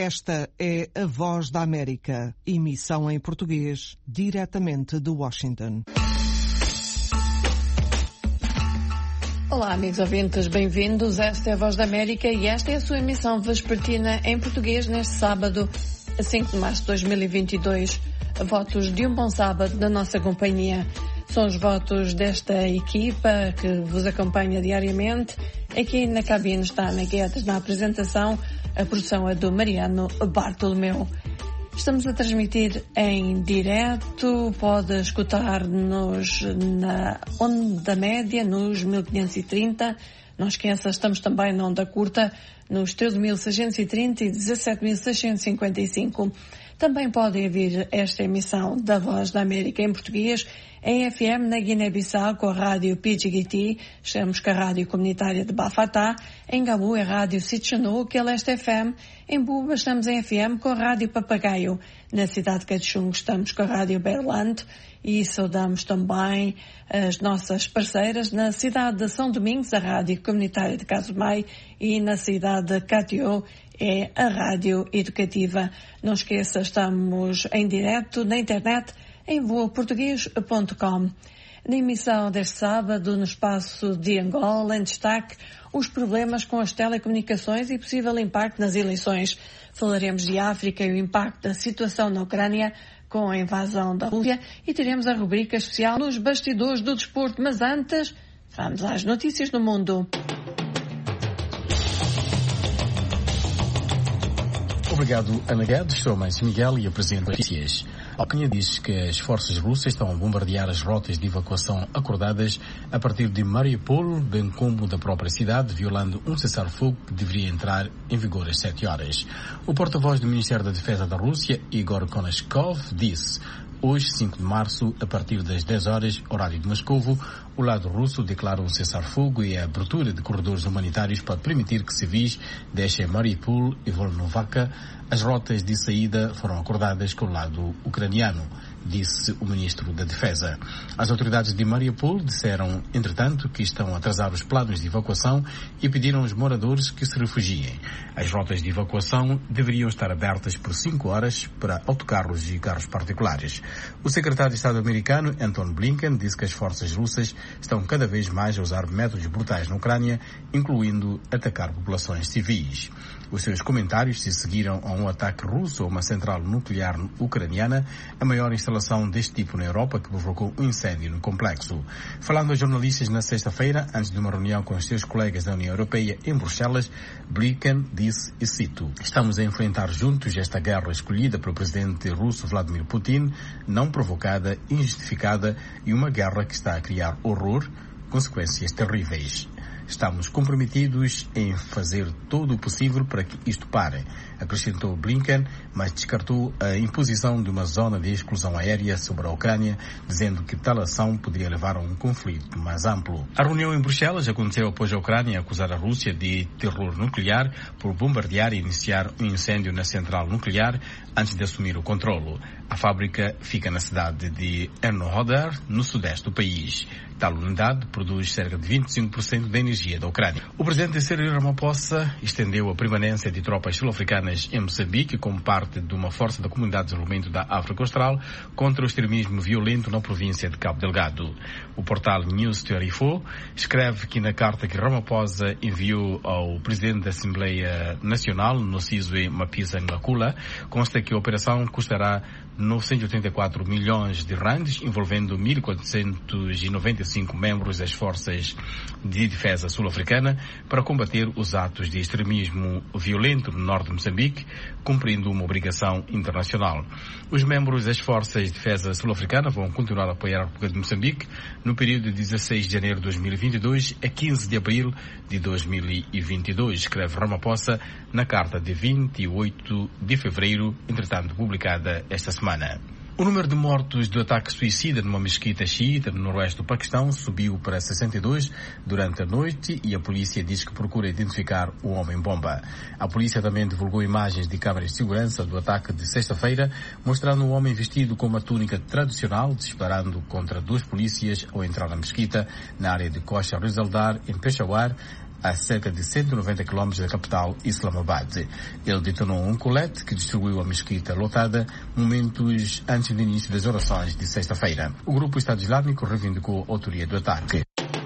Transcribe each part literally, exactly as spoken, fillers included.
Esta é a Voz da América, emissão em português, diretamente de Washington. Olá, amigos ouvintes, bem-vindos. Esta é a Voz da América e esta é a sua emissão vespertina em português neste sábado, cinco de março de dois mil e vinte e dois. Votos de um bom sábado da nossa companhia. São os votos desta equipa que vos acompanha diariamente. Aqui na cabine está Ana Guedes na apresentação. A produção é do Mariano Bartolomeu. Estamos a transmitir em direto. Pode escutar-nos na onda média, nos mil quinhentos e trinta. Não esqueça, estamos também na onda curta, nos treze mil seiscentos e trinta e dezassete mil seiscentos e cinquenta e cinco. Também podem ouvir esta emissão da Voz da América em português em F M na Guiné-Bissau com a rádio P G T, estamos com a rádio comunitária de Bafatá, em Gabu é a rádio Sitchanu, que é Leste F M, em Buba estamos em F M com a rádio Papagaio, na cidade de Cachungo estamos com a rádio Berlante e saudamos também as nossas parceiras na cidade de São Domingos, a rádio comunitária de Casumai, e na cidade de Catió é a rádio educativa. Não esqueça, estamos em direto na internet em voa português ponto com. Na emissão deste sábado, no espaço de Angola, em destaque, os problemas com as telecomunicações e possível impacto nas eleições. Falaremos de África e o impacto da situação na Ucrânia com a invasão da Rússia e teremos a rubrica especial nos bastidores do desporto. Mas antes, vamos às notícias do mundo. Obrigado, Ana Guedes. Sou Mãe Miguel e apresento as notícias. A Ucrânia diz que as forças russas estão a bombardear as rotas de evacuação acordadas a partir de Mariupol, bem como da própria cidade, violando um cessar-fogo que deveria entrar em vigor às sete horas. O porta-voz do Ministério da Defesa da Rússia, Igor Konashkov, disse: hoje, cinco de março, a partir das dez horas, horário de Moscovo, o lado russo declara um cessar-fogo e a abertura de corredores humanitários para permitir que civis deixem Mariupol e Volnovaka. As rotas de saída foram acordadas com o lado ucraniano, disse o ministro da Defesa. As autoridades de Mariupol disseram, entretanto, que estão a atrasar os planos de evacuação e pediram aos moradores que se refugiem. As rotas de evacuação deveriam estar abertas por cinco horas para autocarros e carros particulares. O secretário de Estado americano, Antony Blinken, disse que as forças russas estão cada vez mais a usar métodos brutais na Ucrânia, incluindo atacar populações civis. Os seus comentários se seguiram a um ataque russo a uma central nuclear ucraniana, a maior instalação deste tipo na Europa, que provocou um incêndio no complexo. Falando a jornalistas na sexta-feira, antes de uma reunião com os seus colegas da União Europeia em Bruxelas, Blinken disse, e cito: estamos a enfrentar juntos esta guerra escolhida pelo presidente russo Vladimir Putin, não provocada, injustificada, e uma guerra que está a criar horror, consequências terríveis. Estamos comprometidos em fazer todo o possível para que isto pare, acrescentou Blinken, mas descartou a imposição de uma zona de exclusão aérea sobre a Ucrânia, dizendo que tal ação poderia levar a um conflito mais amplo. A reunião em Bruxelas aconteceu após a Ucrânia acusar a Rússia de terror nuclear por bombardear e iniciar um incêndio na central nuclear antes de assumir o controlo. A fábrica fica na cidade de Enerhodar, no sudeste do país. Tal unidade produz cerca de vinte e cinco por cento da energia da Ucrânia. O presidente Cyril Ramaphosa estendeu a permanência de tropas sul-africanas em Moçambique como parte de uma força da Comunidade de Desenvolvimento da África Austral contra o extremismo violento na província de Cabo Delgado. O portal News vinte e quatro escreve que na carta que Ramaphosa enviou ao presidente da Assembleia Nacional, Nosizo Mapisa Nhlakula, consta que a operação custará novecentos e oitenta e quatro milhões de randes, envolvendo mil quatrocentos e noventa e cinco membros das forças de defesa sul-africana para combater os atos de extremismo violento no norte de Moçambique, cumprindo uma obrigação internacional. Os membros das forças de defesa sul-africana vão continuar a apoiar a República de Moçambique no período de dezesseis de janeiro de dois mil e vinte e dois a quinze de abril de dois mil e vinte e dois, escreve Ramaphosa na carta de vinte e oito de fevereiro, entretanto publicada esta semana. O número de mortos do ataque suicida numa mesquita xiita no noroeste do Paquistão subiu para sessenta e dois durante a noite e a polícia diz que procura identificar o homem-bomba. A polícia também divulgou imagens de câmaras de segurança do ataque de sexta-feira, mostrando um homem vestido com uma túnica tradicional disparando contra duas polícias ao entrar na mesquita na área de Costa Rizaldar, em Peshawar, a cerca de cento e noventa quilômetros da capital Islamabad. Ele detonou um colete que destruiu a mesquita lotada momentos antes do início das orações de sexta-feira. O grupo Estado Islâmico reivindicou a autoria do ataque.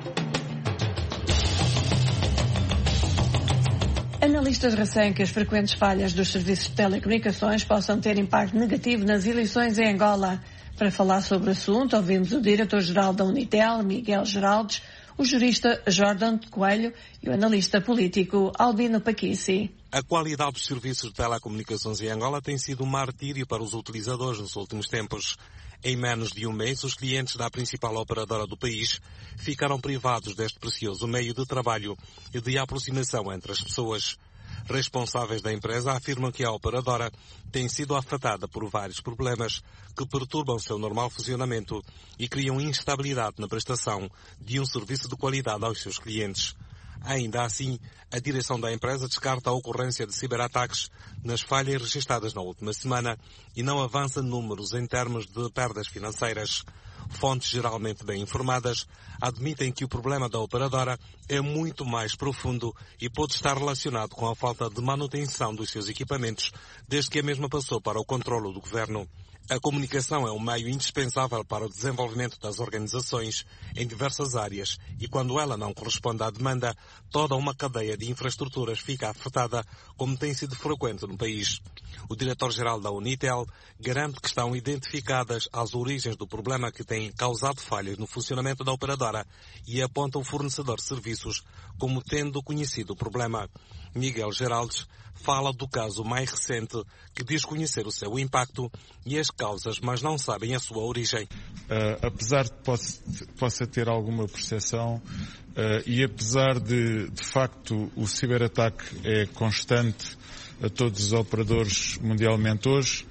Analistas receiam que as frequentes falhas dos serviços de telecomunicações possam ter impacto negativo nas eleições em Angola. Para falar sobre o assunto, ouvimos o diretor-geral da Unitel, Miguel Geraldes, o jurista Jordan Coelho e o analista político Albino Paquici. A qualidade dos serviços de telecomunicações em Angola tem sido um martírio para os utilizadores nos últimos tempos. Em menos de um mês, os clientes da principal operadora do país ficaram privados deste precioso meio de trabalho e de aproximação entre as pessoas. Responsáveis da empresa afirmam que a operadora tem sido afetada por vários problemas que perturbam seu normal funcionamento e criam instabilidade na prestação de um serviço de qualidade aos seus clientes. Ainda assim, a direção da empresa descarta a ocorrência de ciberataques nas falhas registradas na última semana e não avança números em termos de perdas financeiras. Fontes geralmente bem informadas admitem que o problema da operadora é muito mais profundo e pode estar relacionado com a falta de manutenção dos seus equipamentos desde que a mesma passou para o controlo do governo. A comunicação é um meio indispensável para o desenvolvimento das organizações em diversas áreas e quando ela não corresponde à demanda, toda uma cadeia de infraestruturas fica afetada, como tem sido frequente no país. O diretor-geral da Unitel garante que estão identificadas as origens do problema que tem causado falhas no funcionamento da operadora e aponta o fornecedor de serviços como tendo conhecido o problema. Miguel Geraldes fala do caso mais recente que diz conhecer o seu impacto e as causas, mas não sabem a sua origem. Uh, apesar de possa, possa ter alguma percepção uh, e apesar de, de facto, o ciberataque é constante a todos os operadores mundialmente hoje,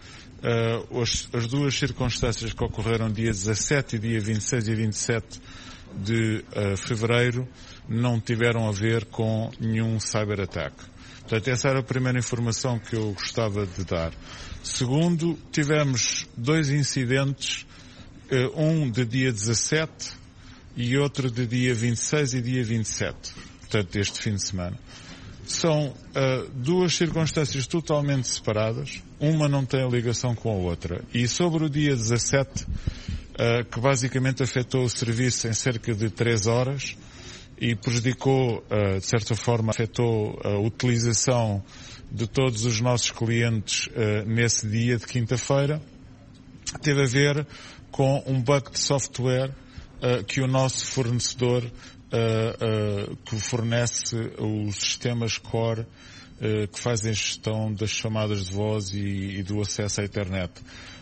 uh, as, as duas circunstâncias que ocorreram dia dezassete e dia vinte e seis e vinte e sete de uh, fevereiro não tiveram a ver com nenhum cyberataque. Portanto, essa era a primeira informação que eu gostava de dar. Segundo, tivemos dois incidentes, uh, um de dia dezassete e outro de dia vinte e seis e dia vinte e sete, portanto, este fim de semana. São uh, duas circunstâncias totalmente separadas, uma não tem ligação com a outra. E sobre o dia dezassete, uh, que basicamente afetou o serviço em cerca de três horas e prejudicou, uh, de certa forma, afetou a utilização de todos os nossos clientes uh, nesse dia de quinta-feira, teve a ver com um bug de software uh, que o nosso fornecedor Uh, uh, que fornece os sistemas core uh, que fazem a gestão das chamadas de voz e, e do acesso à internet.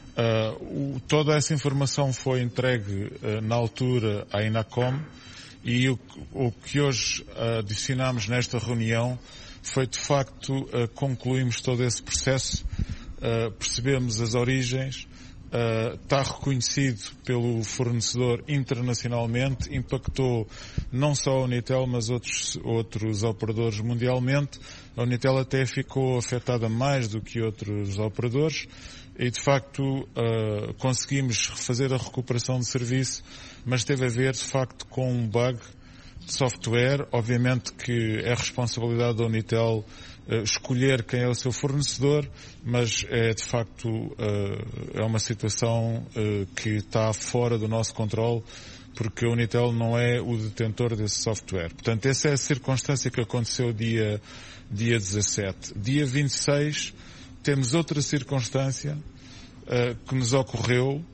Uh, o, toda essa informação foi entregue uh, na altura à INACOM e o, o que hoje uh, adicionamos nesta reunião foi de facto uh, concluímos todo esse processo, uh, percebemos as origens. Uh, está reconhecido pelo fornecedor internacionalmente, impactou não só a Unitel, mas outros, outros operadores mundialmente. A Unitel até ficou afetada mais do que outros operadores e, de facto, uh, conseguimos fazer a recuperação de serviço, mas teve a ver, de facto, com um bug de software. Obviamente que é responsabilidade da Unitel Uh, escolher quem é o seu fornecedor, mas é de facto uh, é uma situação uh, que está fora do nosso controle, porque a Unitel não é o detentor desse software. Portanto, essa é a circunstância que aconteceu dia, dia dezassete. Dia vinte e seis, temos outra circunstância uh, que nos ocorreu uh,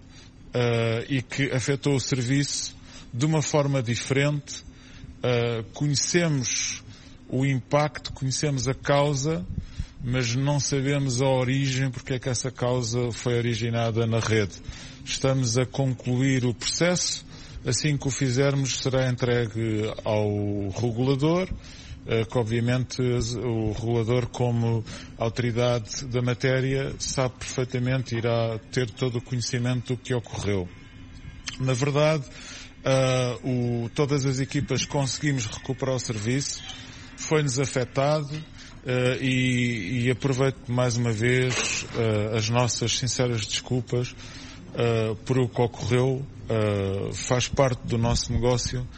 e que afetou o serviço de uma forma diferente. Uh, conhecemos o impacto, conhecemos a causa, mas não sabemos a origem, porque é que essa causa foi originada na rede. Estamos a concluir o processo, assim que o fizermos será entregue ao regulador, que obviamente o regulador, como autoridade da matéria, sabe perfeitamente, irá ter todo o conhecimento do que ocorreu. Na verdade, uh, o, todas as equipas conseguimos recuperar o serviço, foi-nos afetado uh, e, e aproveito mais uma vez uh, as nossas sinceras desculpas uh, por o que ocorreu. Uh, faz parte do nosso negócio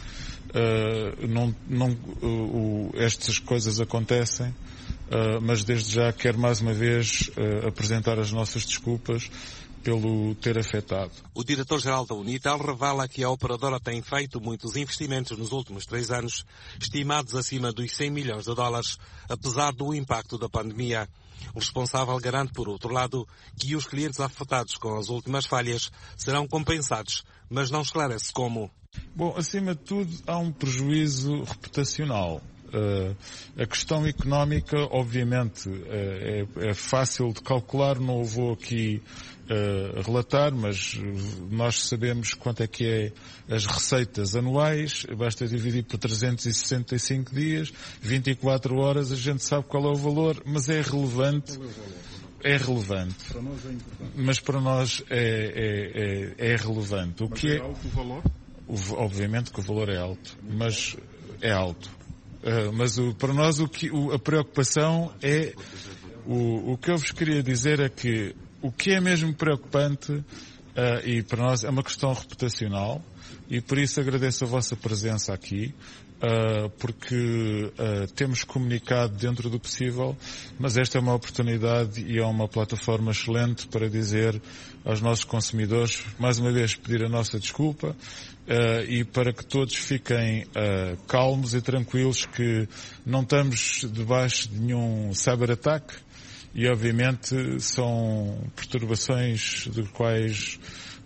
Uh, não, não, uh, uh, estas coisas acontecem, uh, mas desde já quero mais uma vez uh, apresentar as nossas desculpas pelo ter afetado. O diretor-geral da Unitel revela que a operadora tem feito muitos investimentos nos últimos três anos, estimados acima dos cem milhões de dólares, apesar do impacto da pandemia. O responsável garante, por outro lado, que os clientes afetados com as últimas falhas serão compensados, mas não esclarece como. Bom, acima de tudo, há um prejuízo reputacional. Uh, a questão económica, obviamente, uh, é, é fácil de calcular, não o vou aqui uh, relatar, mas nós sabemos quanto é que é as receitas anuais, basta dividir por trezentos e sessenta e cinco dias, vinte e quatro horas, a gente sabe qual é o valor, mas é relevante. É relevante. Para nós é importante. Mas para nós é, é, é, é relevante. O mas que é é alto o valor? O, obviamente que o valor é alto, mas é alto. Uh, mas o, para nós o que, o, a preocupação é, o, o que eu vos queria dizer é que o que é mesmo preocupante, uh, e para nós é uma questão reputacional, e por isso agradeço a vossa presença aqui, uh, porque uh, temos comunicado dentro do possível, mas esta é uma oportunidade e é uma plataforma excelente para dizer aos nossos consumidores, mais uma vez pedir a nossa desculpa, Uh, e para que todos fiquem uh, calmos e tranquilos que não estamos debaixo de nenhum cyber-ataque e obviamente são perturbações de quais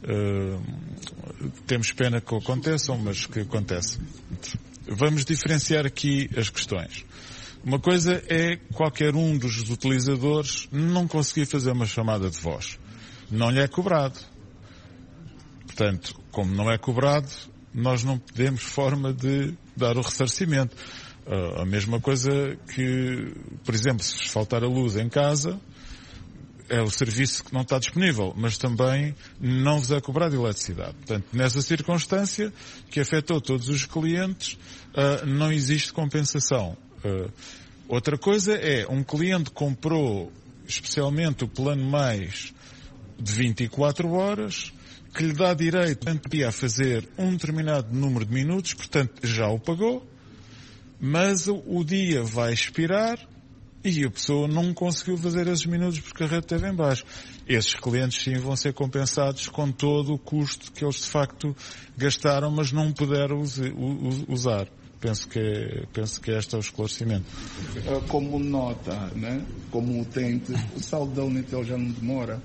uh, temos pena que aconteçam, mas que acontecem. Vamos diferenciar aqui as questões. Uma coisa é qualquer um dos utilizadores não conseguir fazer uma chamada de voz. Não lhe é cobrado. Portanto, como não é cobrado, nós não temos forma de dar o ressarcimento. Uh, a mesma coisa que, por exemplo, se faltar a luz em casa, é o serviço que não está disponível, mas também não vos é cobrado eletricidade. Portanto, nessa circunstância, que afetou todos os clientes, uh, não existe compensação. Uh, outra coisa é, um cliente comprou especialmente o plano mais de vinte e quatro horas, que lhe dá direito a fazer um determinado número de minutos, portanto já o pagou, mas o dia vai expirar e a pessoa não conseguiu fazer esses minutos porque a rede esteve em baixo. Esses clientes sim vão ser compensados com todo o custo que eles de facto gastaram, mas não puderam usar. Penso que, penso que este é o esclarecimento. Como nota, né? Como utente, o saldo da Unitel já não demora?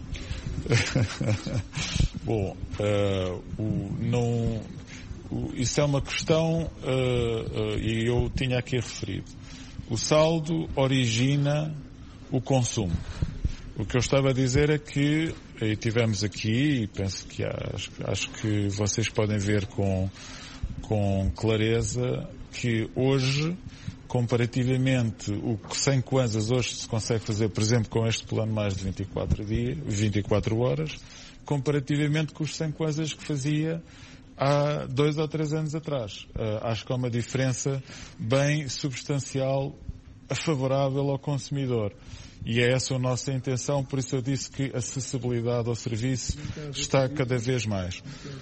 Bom, uh, o, não, o, isso é uma questão, uh, uh, e eu tinha aqui referido. O saldo origina o consumo. O que eu estava a dizer é que, e tivemos aqui, e penso que acho, acho que vocês podem ver com, com clareza, que hoje, comparativamente, o que sem kwanzas hoje se consegue fazer, por exemplo, com este plano mais de vinte e quatro dias, vinte e quatro horas, comparativamente com os cem kwanzas que fazia há dois ou três anos atrás. Uh, acho que há uma diferença bem substancial, favorável ao consumidor. E é essa a nossa intenção, por isso eu disse que a acessibilidade ao serviço está cada vez mais.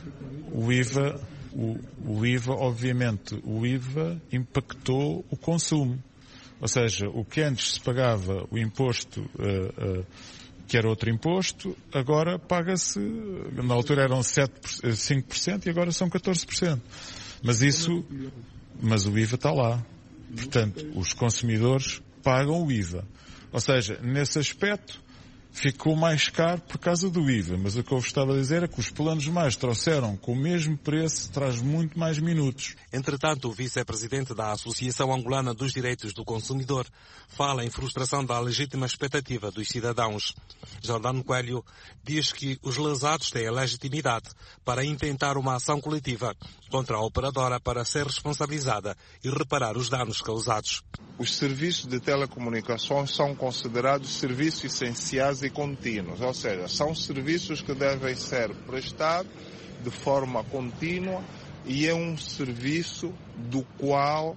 O I V A, o, o I V A, obviamente, o I V A impactou o consumo. Ou seja, o que antes se pagava o imposto, uh, uh, que era outro imposto, agora paga-se, na altura eram sete, cinco por cento e agora são catorze por cento. Mas isso, mas o I V A está lá. Portanto, os consumidores pagam o I V A. Ou seja, nesse aspecto, ficou mais caro por causa do I V A. Mas o que eu vos estava a dizer é que os planos mais trouxeram com o mesmo preço, traz muito mais minutos. Entretanto, o vice-presidente da Associação Angolana dos Direitos do Consumidor fala em frustração da legítima expectativa dos cidadãos. Jordano Coelho diz que os lesados têm a legitimidade para intentar uma ação coletiva contra a operadora para ser responsabilizada e reparar os danos causados. Os serviços de telecomunicações são considerados serviços essenciais e contínuos, ou seja, são serviços que devem ser prestados de forma contínua e é um serviço do qual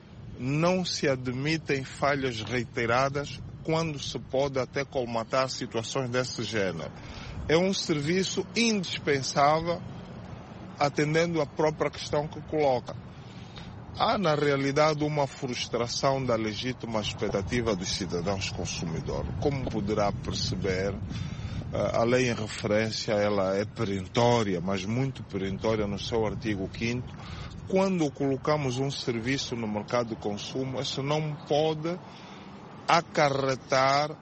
não se admitem falhas reiteradas quando se pode até colmatar situações desse gênero. É um serviço indispensável atendendo à própria questão que coloca. há na realidade uma frustração da legítima expectativa dos cidadãos consumidores. Como poderá perceber, a lei em referência ela é perentória, mas muito perentória no seu artigo quinto. Quando colocamos um serviço no mercado de consumo, isso não pode acarretar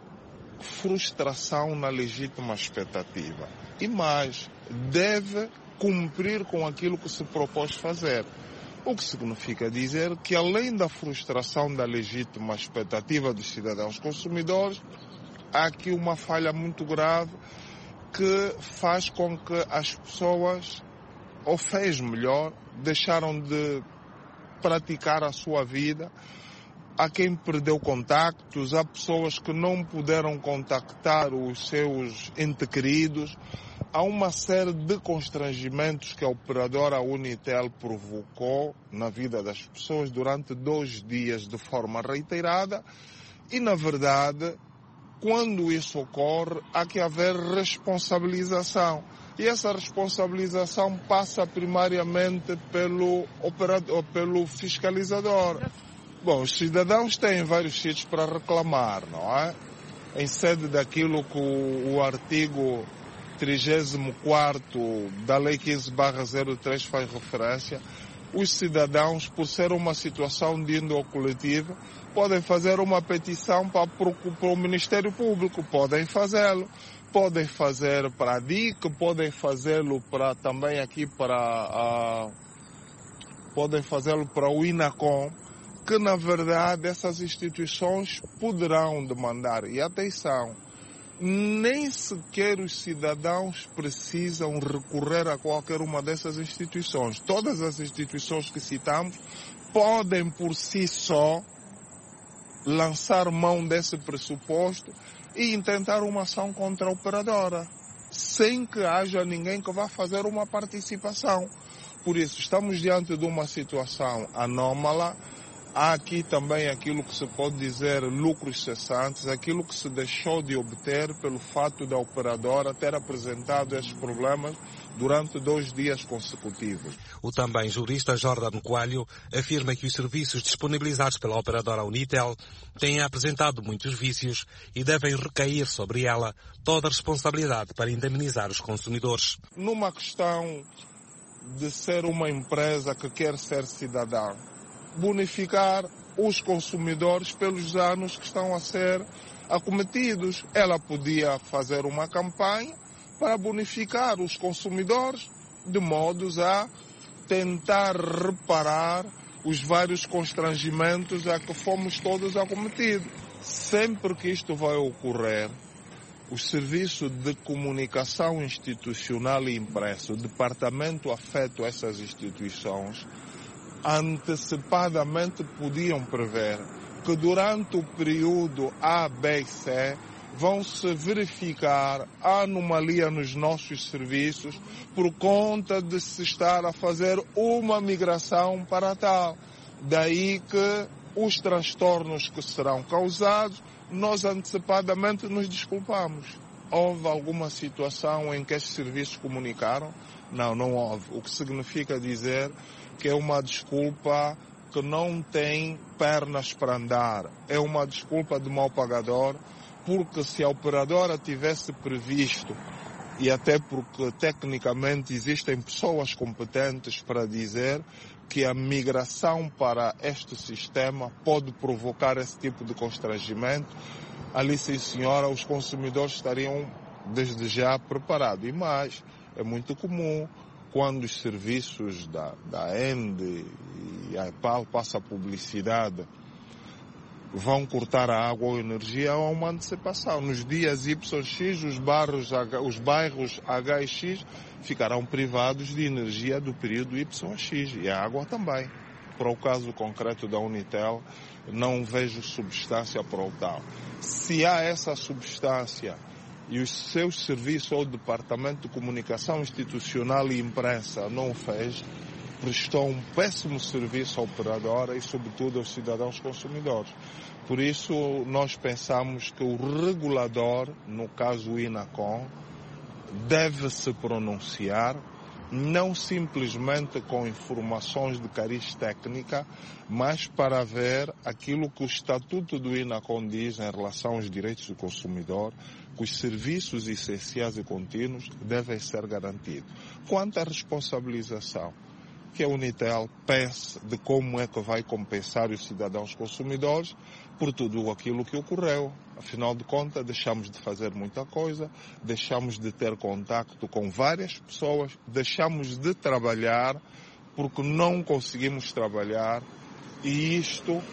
frustração na legítima expectativa. E mais, deve cumprir com aquilo que se propôs fazer. O que significa dizer que, além da frustração da legítima expectativa dos cidadãos consumidores, há aqui uma falha muito grave que faz com que as pessoas, ou fez melhor, deixaram de praticar a sua vida. Há quem perdeu contactos, há pessoas que não puderam contactar os seus entes queridos. Há uma série de constrangimentos que a operadora Unitel provocou na vida das pessoas durante dois dias de forma reiterada e, na verdade, quando isso ocorre, há que haver responsabilização. E essa responsabilização passa primariamente pelo operador, pelo fiscalizador. Bom, os cidadãos têm vários sítios para reclamar, não é? Em sede daquilo que o, o artigo trigésimo quarto da Lei quinze barra zero três faz referência, os cidadãos, por ser uma situação de índole coletiva, podem fazer uma petição para, para o Ministério Público, podem fazê-lo. Podem fazer para a D I C, podem fazê-lo para, também aqui para a, podem fazê-lo para o INACOM, que na verdade essas instituições poderão demandar. E atenção, nem sequer os cidadãos precisam recorrer a qualquer uma dessas instituições. Todas as instituições que citamos podem por si só lançar mão desse pressuposto e intentar uma ação contra a operadora, sem que haja ninguém que vá fazer uma participação. Por isso, estamos diante de uma situação anômala. Há aqui também aquilo que se pode dizer lucros cessantes, aquilo que se deixou de obter pelo fato da operadora ter apresentado esses problemas durante dois dias consecutivos. O também jurista Jordan Coelho afirma que os serviços disponibilizados pela operadora Unitel têm apresentado muitos vícios e devem recair sobre ela toda a responsabilidade para indemnizar os consumidores. Numa questão de ser uma empresa que quer ser cidadã, bonificar os consumidores pelos danos que estão a ser acometidos. Ela podia fazer uma campanha para bonificar os consumidores de modos a tentar reparar os vários constrangimentos a que fomos todos acometidos. Sempre que isto vai ocorrer, o Serviço de Comunicação Institucional e Impresso, o departamento afeto a essas instituições, antecipadamente podiam prever que durante o período A, B e C vão se verificar anomalia nos nossos serviços por conta de se estar a fazer uma migração para tal. Daí que os transtornos que serão causados, nós antecipadamente nos desculpamos. Houve alguma situação em que estes serviços comunicaram? Não, não houve. O que significa dizer que é uma desculpa que não tem pernas para andar. É uma desculpa de mau pagador, porque se a operadora tivesse previsto, e até porque tecnicamente existem pessoas competentes para dizer que a migração para este sistema pode provocar esse tipo de constrangimento, ali sim senhora, os consumidores estariam desde já preparados. E mais, é muito comum quando os serviços da, da Ende e a EPAL passam a publicidade, vão cortar a água ou a energia, há uma antecipação. Nos dias Y X, os bairros, os bairros H e X ficarão privados de energia do período Y X e a água também. Para o caso concreto da Unitel, não vejo substância para o tal. Se há essa substância e os seus serviços ou o Departamento de Comunicação Institucional e Imprensa não o fez, prestou um péssimo serviço à operadora e, sobretudo, aos cidadãos consumidores. Por isso, nós pensamos que o regulador, no caso o INACOM, deve se pronunciar não simplesmente com informações de cariz técnica, mas para ver aquilo que o Estatuto do INACOM diz em relação aos direitos do consumidor, que os serviços essenciais e contínuos devem ser garantidos. Quanto à responsabilização, que a Unitel pense de como é que vai compensar os cidadãos consumidores por tudo aquilo que ocorreu. Afinal de contas, deixamos de fazer muita coisa, deixamos de ter contacto com várias pessoas, deixamos de trabalhar porque não conseguimos trabalhar, e isto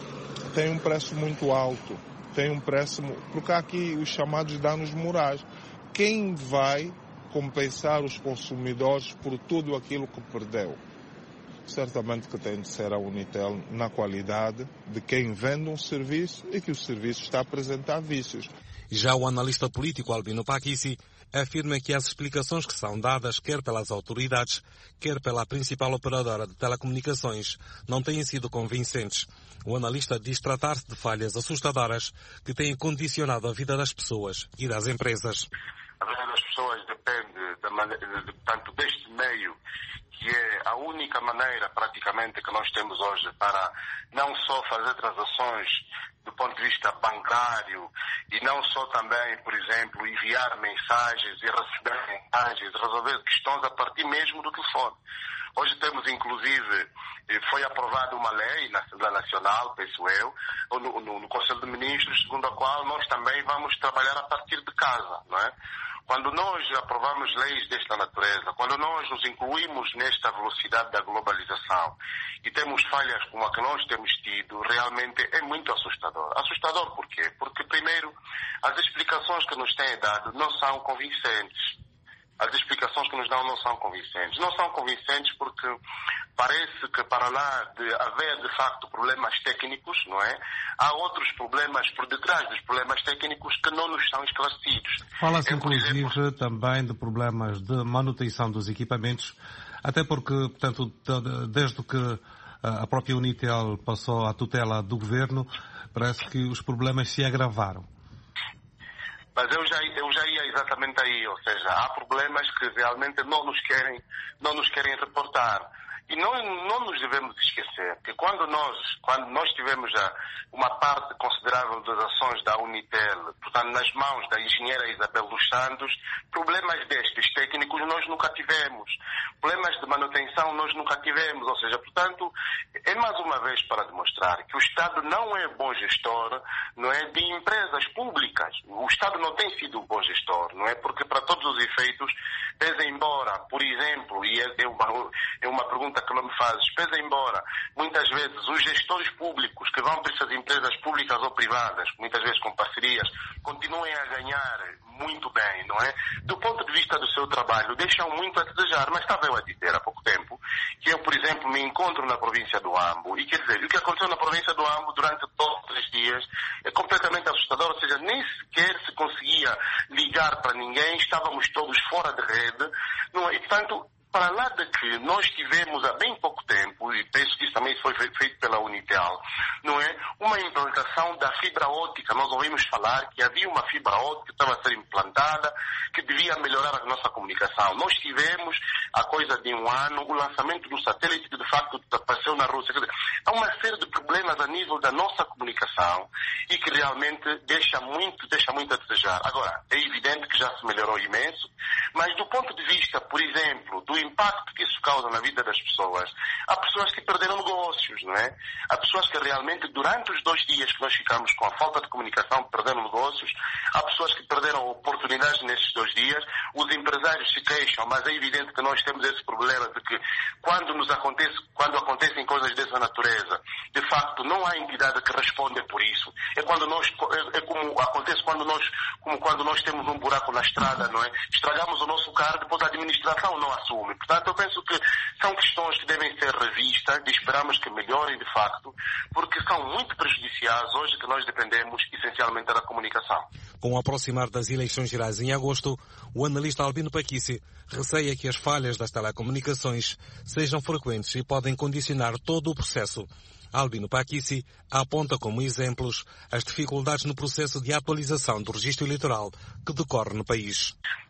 tem um preço muito alto. Tem um preço, porque há aqui os chamados danos morais. Quem vai compensar os consumidores por tudo aquilo que perdeu? Certamente que tem de ser a Unitel na qualidade de quem vende um serviço e que o serviço está a apresentar vícios. Já o analista político Albino Pakissi afirma que as explicações que são dadas, quer pelas autoridades, quer pela principal operadora de telecomunicações, não têm sido convincentes. O analista diz tratar-se de falhas assustadoras que têm condicionado a vida das pessoas e das empresas. A vida das pessoas depende da maneira, de, tanto deste meio, que é a única maneira praticamente que nós temos hoje para não só fazer transações do ponto de vista bancário e não só também, por exemplo, enviar mensagens e receber mensagens, resolver questões a partir mesmo do telefone. Hoje temos, inclusive, foi aprovada uma lei na Assembleia Nacional, penso eu, no, no, no Conselho de Ministros, segundo a qual nós também vamos trabalhar a partir de casa, não é? Quando nós aprovamos leis desta natureza, quando nós nos incluímos nesta velocidade da globalização e temos falhas como a que nós temos tido, realmente é muito assustador. Assustador por quê? Porque, primeiro, as explicações que nos têm dado não são convincentes. As explicações que nos dão não são convincentes. Não são convincentes porque parece que, para lá de haver, de facto, problemas técnicos, não é? Há outros problemas por detrás dos problemas técnicos que não nos são esclarecidos. Fala-se, é, inclusive, exemplo, também de problemas de manutenção dos equipamentos, até porque, portanto, desde que a própria Unitel passou à tutela do governo, parece que os problemas se agravaram. Mas eu já, eu já ia exatamente aí, ou seja, há problemas que realmente não nos querem, não nos querem reportar. E não, não nos devemos esquecer que quando nós, quando nós tivemos a, uma parte considerável das ações da Unitel, portanto, nas mãos da engenheira Isabel dos Santos, problemas destes técnicos nós nunca tivemos. Problemas de manutenção nós nunca tivemos. Ou seja, portanto, é mais uma vez para demonstrar que o Estado não é bom gestor, não é, de empresas públicas. O Estado não tem sido um bom gestor, não é? Porque, para todos os efeitos, pese embora, por exemplo, e é uma, é uma pergunta que não me fazes, pese embora, muitas vezes, os gestores públicos que vão para essas empresas públicas ou privadas, muitas vezes com parcerias, continuem a ganhar muito bem, não é? Do ponto de vista do seu trabalho, deixam muito a desejar. Mas estava eu a dizer há pouco tempo que eu, por exemplo, me encontro na província do Ambo, e quer dizer, o que aconteceu na província do Ambo durante todos os três dias é completamente assustador, ou seja, nem sequer se conseguia ligar para ninguém, estávamos todos fora de rede, não é? E, portanto, para lá de que nós tivemos há bem pouco tempo, e penso que isso também foi feito pela Unitel, não é? Uma implantação da fibra óptica. Nós ouvimos falar que havia uma fibra óptica que estava a ser implantada, que devia melhorar a nossa comunicação. Nós tivemos, há coisa de um ano, o lançamento do satélite que de facto apareceu na Rússia. Quer dizer, há uma série de problemas a nível da nossa comunicação e que realmente deixa muito, deixa muito a desejar. Agora, é evidente que já se melhorou imenso, mas do ponto de vista, por exemplo, do impacto que isso causa na vida das pessoas, há pessoas que perderam negócios, não é? Há pessoas que realmente, durante os dois dias que nós ficamos com a falta de comunicação, perderam negócios, há pessoas que perderam oportunidades nesses dois dias, os empresários se queixam, mas é evidente que nós temos esse problema de que quando nos acontece, quando acontecem coisas dessa natureza, de facto não há entidade que responda por isso. É quando nós, é, é como acontece quando nós, como quando nós temos um buraco na estrada, não é? Estragamos o nosso carro, depois a administração não assume. Portanto, eu penso que são questões que devem ser revistas e esperamos que melhorem de facto, porque são muito prejudiciais hoje que nós dependemos essencialmente da comunicação. Com o aproximar das eleições gerais em agosto, o analista Albino Pakissi receia que as falhas das telecomunicações sejam frequentes e podem condicionar todo o processo. Albino Pakissi aponta como exemplos as dificuldades no processo de atualização do registro eleitoral que decorre no país. As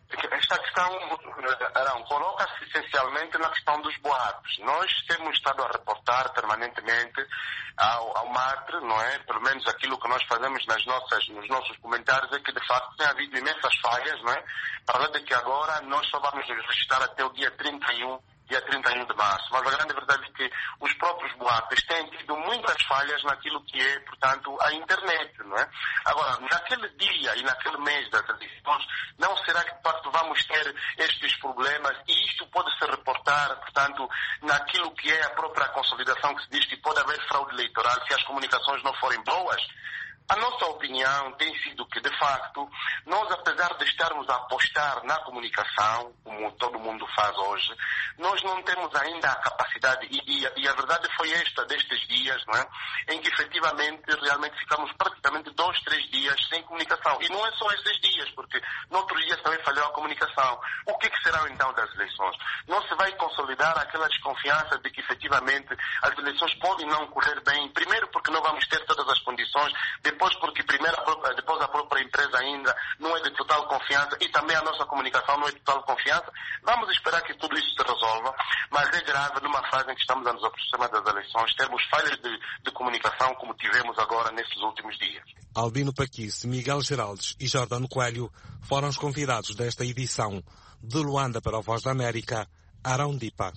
esta questão, Arão, coloca-se essencialmente na questão dos boatos. Nós temos estado a reportar permanentemente ao, ao MATRE, não é? Pelo menos aquilo que nós fazemos nas nossas, nos nossos comentários é que, de facto, tem havido imensas falhas, não é? Para lá de que agora nós só vamos registrar até o dia trinta e um dia trinta e um de março. Mas a grande verdade é que os próprios boatos têm tido muitas falhas naquilo que é, portanto, a internet, não é? Agora, naquele dia e naquele mês das eleições, não será que, de facto, vamos ter estes problemas e isto pode se reportar, portanto, naquilo que é a própria consolidação que se diz que pode haver fraude eleitoral se as comunicações não forem boas? A nossa opinião tem sido que, de facto, nós, apesar de estarmos a apostar na comunicação, como todo mundo faz hoje, nós não temos ainda a capacidade, e, e, e a verdade foi esta destes dias, não é? Em que, efetivamente, realmente ficamos praticamente dois, três dias sem comunicação. E não é só esses dias, porque noutros dias também falhou a comunicação. O que, que será, então, das eleições? Não se vai consolidar aquela desconfiança de que, efetivamente, as eleições podem não correr bem, primeiro porque não vamos ter todas as condições, de depois porque primeiro a própria, depois a própria empresa ainda não é de total confiança e também a nossa comunicação não é de total confiança. Vamos esperar que tudo isso se resolva, mas é grave numa fase em que estamos a nos aproximar das eleições, termos falhas de, de comunicação como tivemos agora nesses últimos dias. Albino Paquice, Miguel Geraldes e Jordano Coelho foram os convidados desta edição. De Luanda para a Voz da América, Arão Dipa.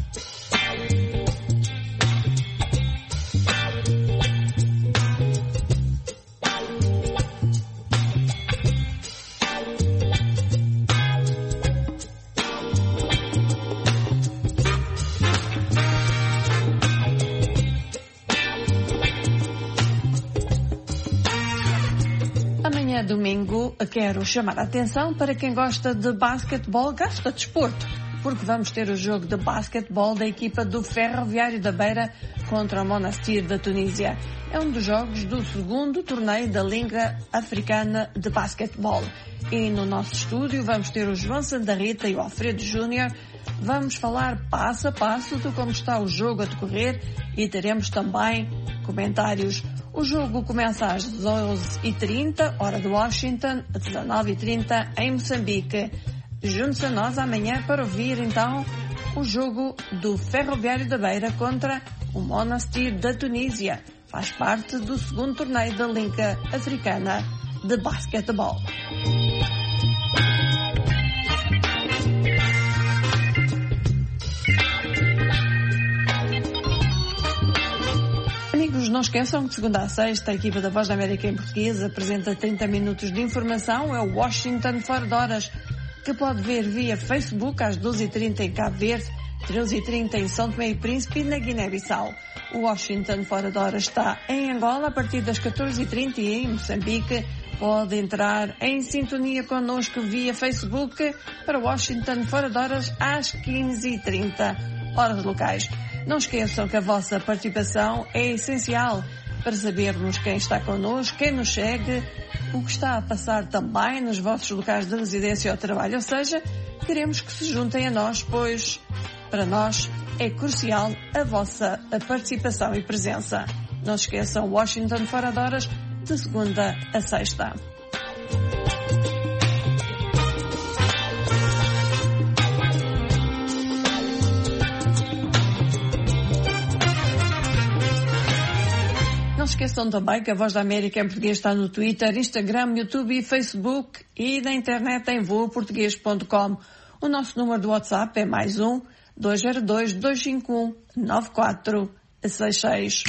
Domingo, quero chamar a atenção para quem gosta de basquetebol, gosta de desporto, porque vamos ter o jogo de basquetebol da equipa do Ferroviário da Beira contra o Monastir da Tunísia. É um dos jogos do segundo torneio da Liga Africana de Basquetebol. E no nosso estúdio vamos ter o João Santarrita e o Alfredo Júnior. Vamos falar passo a passo de como está o jogo a decorrer e teremos também comentários. O jogo começa às doze e trinta, hora de Washington, às dezanove e trinta em Moçambique. Junte-se a nós amanhã para ouvir, então, o jogo do Ferroviário da Beira contra o Monastir da Tunísia. Faz parte do segundo torneio da Liga Africana de Basquetebol. Amigos, não esqueçam que de segunda a sexta a equipa da Voz da América em português apresenta trinta minutos de informação. É o Washington Fora de Horas, que pode ver via Facebook às doze e trinta em Cabo Verde, treze e trinta em São Tomé e Príncipe e na Guiné-Bissau. O Washington Fora de Horas está em Angola a partir das catorze e trinta e em Moçambique. Pode entrar em sintonia connosco via Facebook para Washington Fora de Horas às quinze e trinta, horas locais. Não esqueçam que a vossa participação é essencial para sabermos quem está connosco, quem nos segue, o que está a passar também nos vossos locais de residência ou trabalho. Ou seja, queremos que se juntem a nós, pois para nós é crucial a vossa participação e presença. Não se esqueçam, Washington Fora de Horas, de segunda a sexta. Não se esqueçam também que a Voz da América em português está no Twitter, Instagram, YouTube e Facebook e na internet em voo português ponto com. O nosso número do WhatsApp é mais um, dois zero dois, dois cinco um, nove quatro seis seis.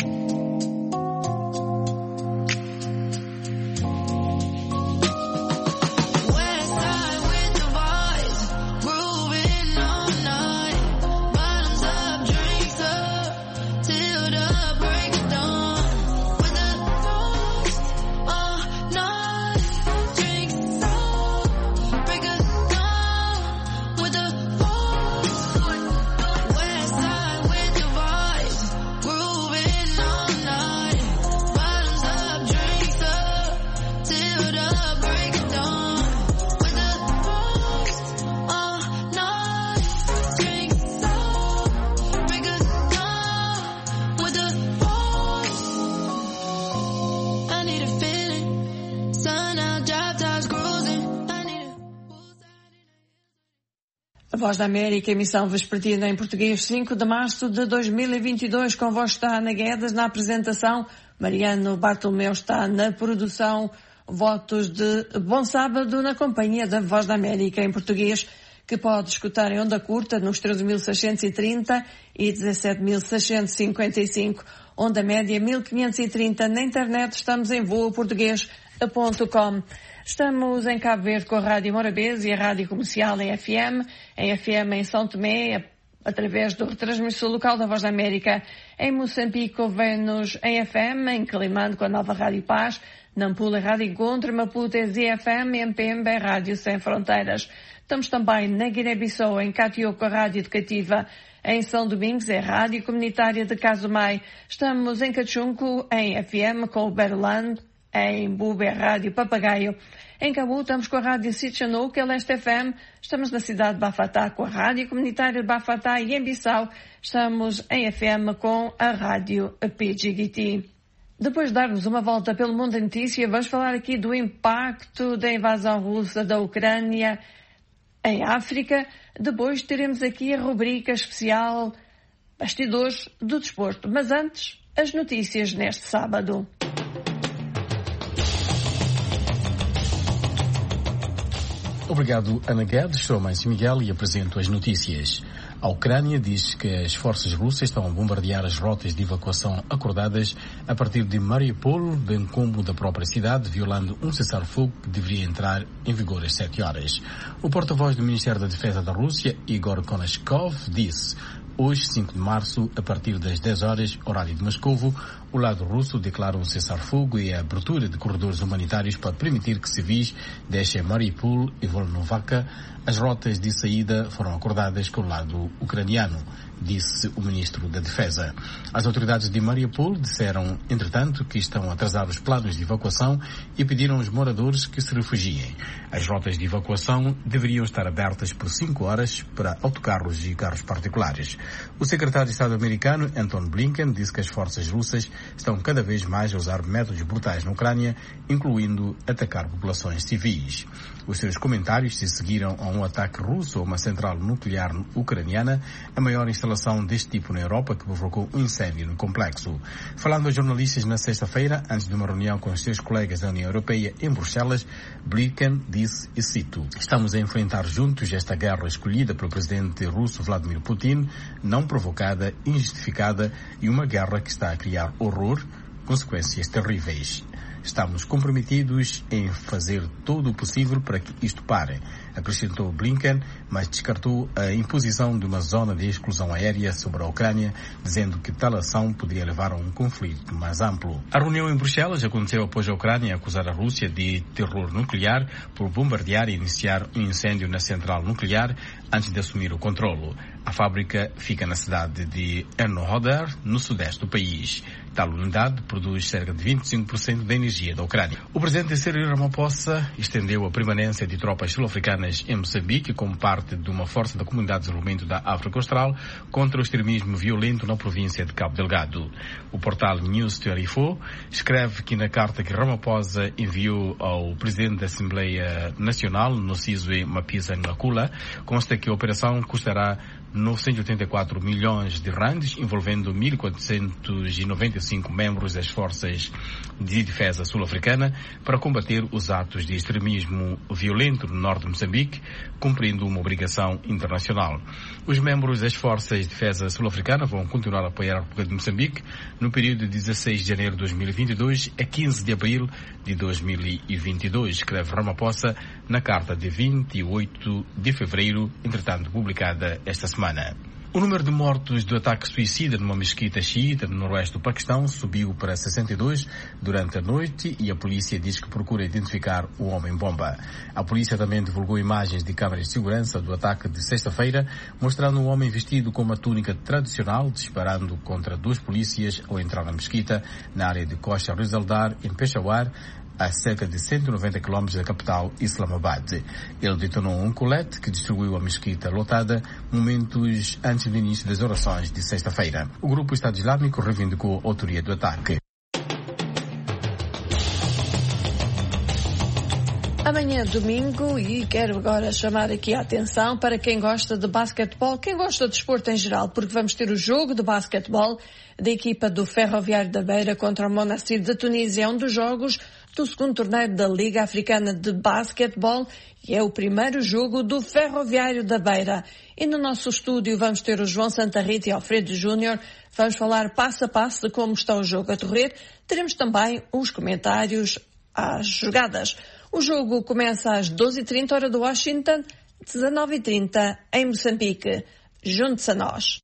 Grooving on A Voz da América, emissão vespertina em português, cinco de março de dois mil e vinte e dois, com voz está Ana Guedes na apresentação, Mariano Bartolomeu está na produção. Votos de bom sábado na companhia da Voz da América em português, que pode escutar em onda curta nos treze mil seiscentos e trinta e dezassete mil seiscentos e cinquenta e cinco, onda média mil quinhentos e trinta. Na internet estamos em voo português ponto com. Estamos em Cabo Verde com a Rádio Morabeza e a Rádio Comercial em F M, em F M em São Tomé, através do retransmissor local da Voz da América. Em Moçambique ouvem-nos em F M, em Quelimane com a nova Rádio Paz, Nampula Rádio Encontro, Maputo é Z F M, M P M B Rádio Sem Fronteiras. Estamos também na Guiné-Bissau, em Catió com a Rádio Educativa. Em São Domingos é Rádio Comunitária de Casumai. Estamos em Cachunco, em F M com o Berland. Em Bube, Rádio Papagaio. Em Cabo estamos com a Rádio Sitchanou, que é Leste F M. Estamos na cidade de Bafatá com a Rádio Comunitária de Bafatá e em Bissau estamos em F M com a Rádio P G D T. Depois de darmos uma volta pelo mundo da notícia, vamos falar aqui do impacto da invasão russa da Ucrânia em África. Depois teremos aqui a rubrica especial Bastidores do Desporto. Mas antes, as notícias neste sábado. Obrigado, Ana Guedes. Sou a Mãe Miguel e apresento as notícias. A Ucrânia diz que as forças russas estão a bombardear as rotas de evacuação acordadas a partir de Mariupol, bem como da própria cidade, violando um cessar-fogo que deveria entrar em vigor às sete horas. O porta-voz do Ministério da Defesa da Rússia, Igor Konashkov, disse: hoje, cinco de março, a partir das dez horas, horário de Moscovo, o lado russo declara um cessar-fogo e a abertura de corredores humanitários para permitir que civis deixem Mariupol e Volnovakha. As rotas de saída foram acordadas com o lado ucraniano, disse o ministro da Defesa. As autoridades de Mariupol disseram, entretanto, que estão a atrasar os planos de evacuação e pediram aos moradores que se refugiem. As rotas de evacuação deveriam estar abertas por cinco horas para autocarros e carros particulares. O secretário de Estado americano, Antony Blinken, disse que as forças russas estão cada vez mais a usar métodos brutais na Ucrânia, incluindo atacar populações civis. Os seus comentários se seguiram a um ataque russo a uma central nuclear ucraniana, a maior instalação deste tipo na Europa, que provocou um incêndio no complexo. Falando aos jornalistas na sexta-feira, antes de uma reunião com os seus colegas da União Europeia em Bruxelas, Blinken disse, e cito: estamos a enfrentar juntos esta guerra escolhida pelo presidente russo Vladimir Putin, não provocada, injustificada, e uma guerra que está a criar horror, consequências terríveis. Estamos comprometidos em fazer todo o possível para que isto pare, acrescentou Blinken, mas descartou a imposição de uma zona de exclusão aérea sobre a Ucrânia, dizendo que tal ação poderia levar a um conflito mais amplo. A reunião em Bruxelas aconteceu após a Ucrânia acusar a Rússia de terror nuclear por bombardear e iniciar um incêndio na central nuclear antes de assumir o controlo. A fábrica fica na cidade de Enerhodar, no sudeste do país. Tal unidade produz cerca de vinte e cinco por cento da energia da Ucrânia. O presidente Cyril Ramaphosa estendeu a permanência de tropas sul-africanas em Moçambique como parte de uma força da Comunidade de Desenvolvimento da África Austral contra o extremismo violento na província de Cabo Delgado. O portal News vinte e quatro escreve que na carta que Ramaphosa enviou ao presidente da Assembleia Nacional, Nosizo Mapisa Ngakula, consta que a operação custará novecentos e oitenta e quatro milhões de randes, envolvendo mil quatrocentos e noventa e cinco membros das forças de defesa sul-africana para combater os atos de extremismo violento no norte de Moçambique, cumprindo uma obrigação internacional. Os membros das forças de defesa sul-africana vão continuar a apoiar a República de Moçambique no período de dezesseis de janeiro de dois mil e vinte e dois a quinze de abril de dois mil e vinte e dois, escreve Ramaphosa na carta de vinte e oito de fevereiro, entretanto publicada esta semana. O número de mortos do ataque suicida numa mesquita xiita no noroeste do Paquistão subiu para sessenta e dois durante a noite e a polícia diz que procura identificar o homem-bomba. A polícia também divulgou imagens de câmaras de segurança do ataque de sexta-feira, mostrando um homem vestido com uma túnica tradicional disparando contra dois polícias ao entrar na mesquita na área de Costa Rizaldar, em Peshawar, a cerca de cento e noventa quilómetros da capital Islamabad. Ele detonou um colete que destruiu a mesquita lotada momentos antes do início das orações de sexta-feira. O grupo Estado Islâmico reivindicou a autoria do ataque. Amanhã é domingo e quero agora chamar aqui a atenção para quem gosta de basquetebol, quem gosta de desporto em geral, porque vamos ter o jogo de basquetebol da equipa do Ferroviário da Beira contra o Monastir da Tunísia, um dos jogos do segundo torneio da Liga Africana de Basquetebol e é o primeiro jogo do Ferroviário da Beira. E no nosso estúdio vamos ter o João Santa Rita e Alfredo Júnior. Vamos falar passo a passo de como está o jogo a decorrer. Teremos também uns comentários às jogadas. O jogo começa às doze e trinta hora do Washington, dezanove e trinta em Moçambique. Junte-se a nós.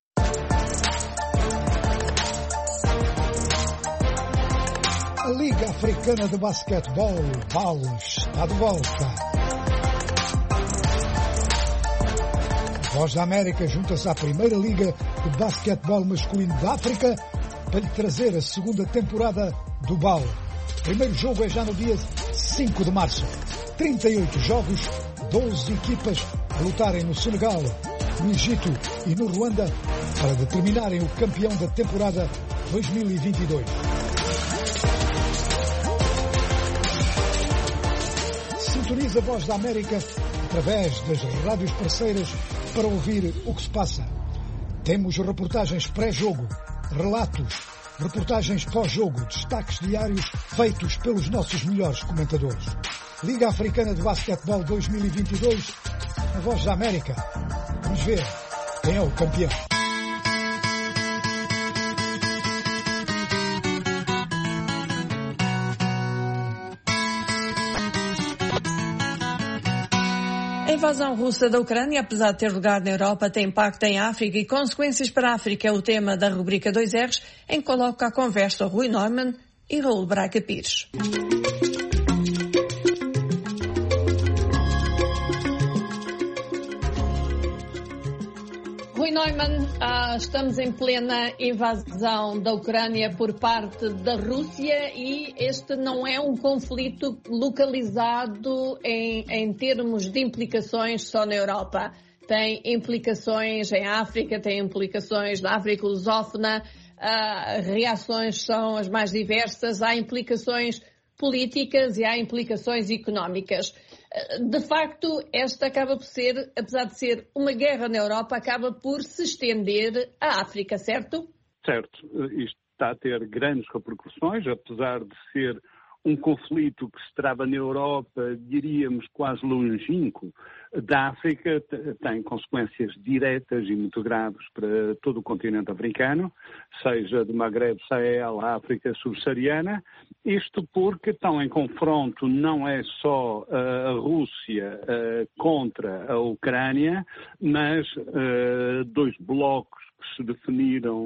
A Liga Africana de Basquetebol, B A L, está de volta. A Voz da América junta-se à primeira Liga de Basquetebol Masculino da África para lhe trazer a segunda temporada do B A L. O primeiro jogo é já no dia cinco de março. trinta e oito jogos, doze equipas a lutarem no Senegal, no Egito e no Ruanda para determinarem o campeão da temporada dois mil e vinte e dois. Sintoniza a Voz da América através das rádios parceiras para ouvir o que se passa. Temos reportagens pré-jogo, relatos, reportagens pós-jogo, destaques diários feitos pelos nossos melhores comentadores. Liga Africana de Basquetebol dois mil e vinte e dois, a Voz da América. Vamos ver quem é o campeão. A invasão russa da Ucrânia, apesar de ter lugar na Europa, tem impacto em África e consequências para a África é o tema da rubrica dois R's, em que coloca a conversa Rui Neumann e Raul Braga Pires. Rui Neumann, ah, estamos em plena invasão da Ucrânia por parte da Rússia e este não é um conflito localizado em, em termos de implicações só na Europa. Tem implicações em África, tem implicações na África lusófona, ah, reações são as mais diversas, há implicações políticas e há implicações económicas. De facto, esta acaba por ser, apesar de ser uma guerra na Europa, acaba por se estender à África, certo? Certo. Isto está a ter grandes repercussões, apesar de ser um conflito que se trava na Europa, diríamos quase longínquo, da África, tem consequências diretas e muito graves para todo o continente africano, seja do Magreb, Sahel, África subsaariana. Isto porque estão em confronto não é só a Rússia uh, contra a Ucrânia, mas uh, dois blocos que se definiram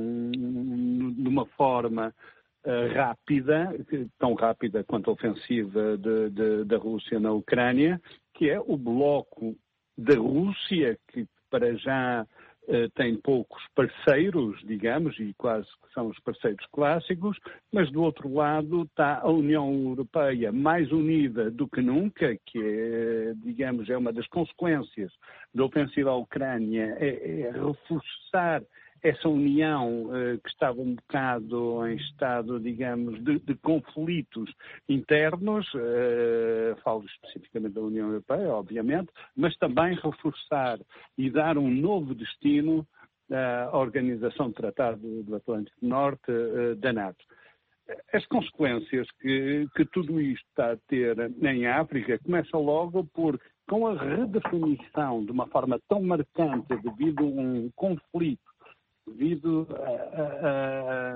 de uma forma Uh, rápida, tão rápida quanto a ofensiva de, de, da Rússia na Ucrânia, que é o bloco da Rússia, que para já uh, tem poucos parceiros, digamos, e quase que são os parceiros clássicos, mas do outro lado está a União Europeia mais unida do que nunca, que é, digamos, é uma das consequências da ofensiva à Ucrânia, é, é reforçar essa união uh, que estava um bocado em estado, digamos, de, de conflitos internos, uh, falo especificamente da União Europeia, obviamente, mas também reforçar e dar um novo destino à Organização do Tratado do Atlântico Norte uh, da NATO. As consequências que, que tudo isto está a ter em África começam logo porque, com a redefinição de uma forma tão marcante devido a um conflito, devido a, a,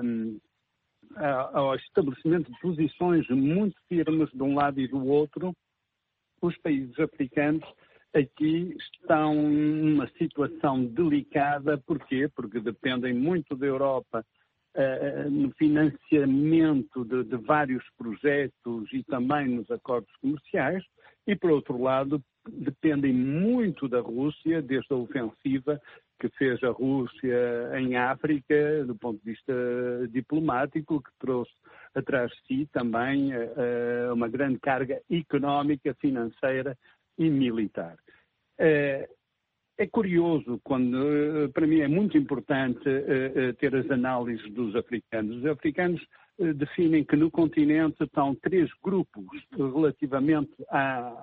a, ao estabelecimento de posições muito firmes de um lado e do outro, os países africanos aqui estão numa situação delicada. Porquê? Porque dependem muito da Europa uh, no financiamento de, de vários projetos e também nos acordos comerciais, e, por outro lado, dependem muito da Rússia, desde a ofensiva que fez a Rússia em África, do ponto de vista diplomático, que trouxe atrás de si também uh, uma grande carga económica, financeira e militar. Uh, é curioso, quando, uh, para mim é muito importante uh, uh, ter as análises dos africanos. Os africanos uh, definem que no continente estão três grupos relativamente à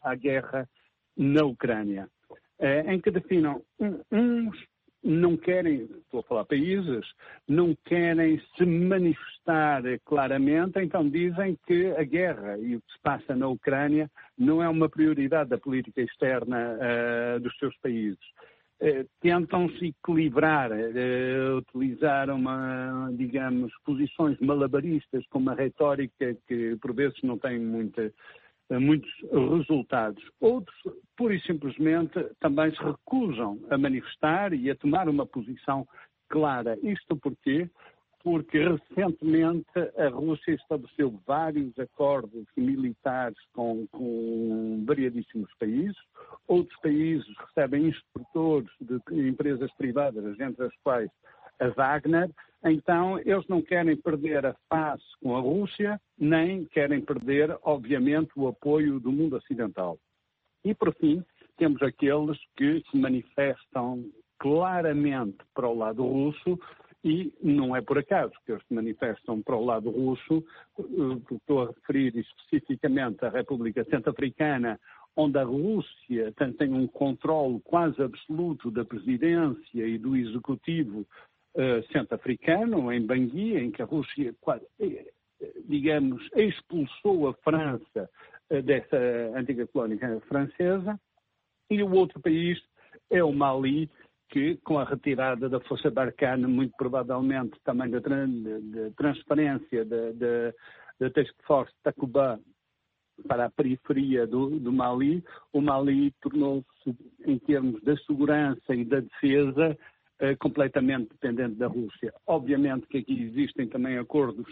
à guerra na Ucrânia, em que definam uns não querem, estou a falar países, não querem se manifestar claramente, então dizem que a guerra e o que se passa na Ucrânia não é uma prioridade da política externa uh, dos seus países. Uh, tentam-se equilibrar, uh, utilizar uma, digamos, posições malabaristas com uma retórica que por vezes não tem muita... muitos resultados. Outros, pura e simplesmente, também se recusam a manifestar e a tomar uma posição clara. Isto porquê? Porque recentemente a Rússia estabeleceu vários acordos militares com, com variadíssimos países. Outros países recebem instrutores de empresas privadas, entre as quais a Wagner. Então, eles não querem perder a face com a Rússia, nem querem perder, obviamente, o apoio do mundo ocidental. E, por fim, temos aqueles que se manifestam claramente para o lado russo, e não é por acaso que eles se manifestam para o lado russo, estou a referir especificamente à República Centro-Africana, onde a Rússia tem um controle quase absoluto da presidência e do executivo Uh, centro-africano, em Bangui, em que a Rússia, digamos, expulsou a França uh, dessa antiga colónia francesa, e o outro país é o Mali, que com a retirada da força Barkhane, muito provavelmente também da de transferência da Task Force Takuba para a periferia do, do Mali, o Mali tornou-se, em termos da segurança e da defesa, Uh, completamente dependente da Rússia. Obviamente que aqui existem também acordos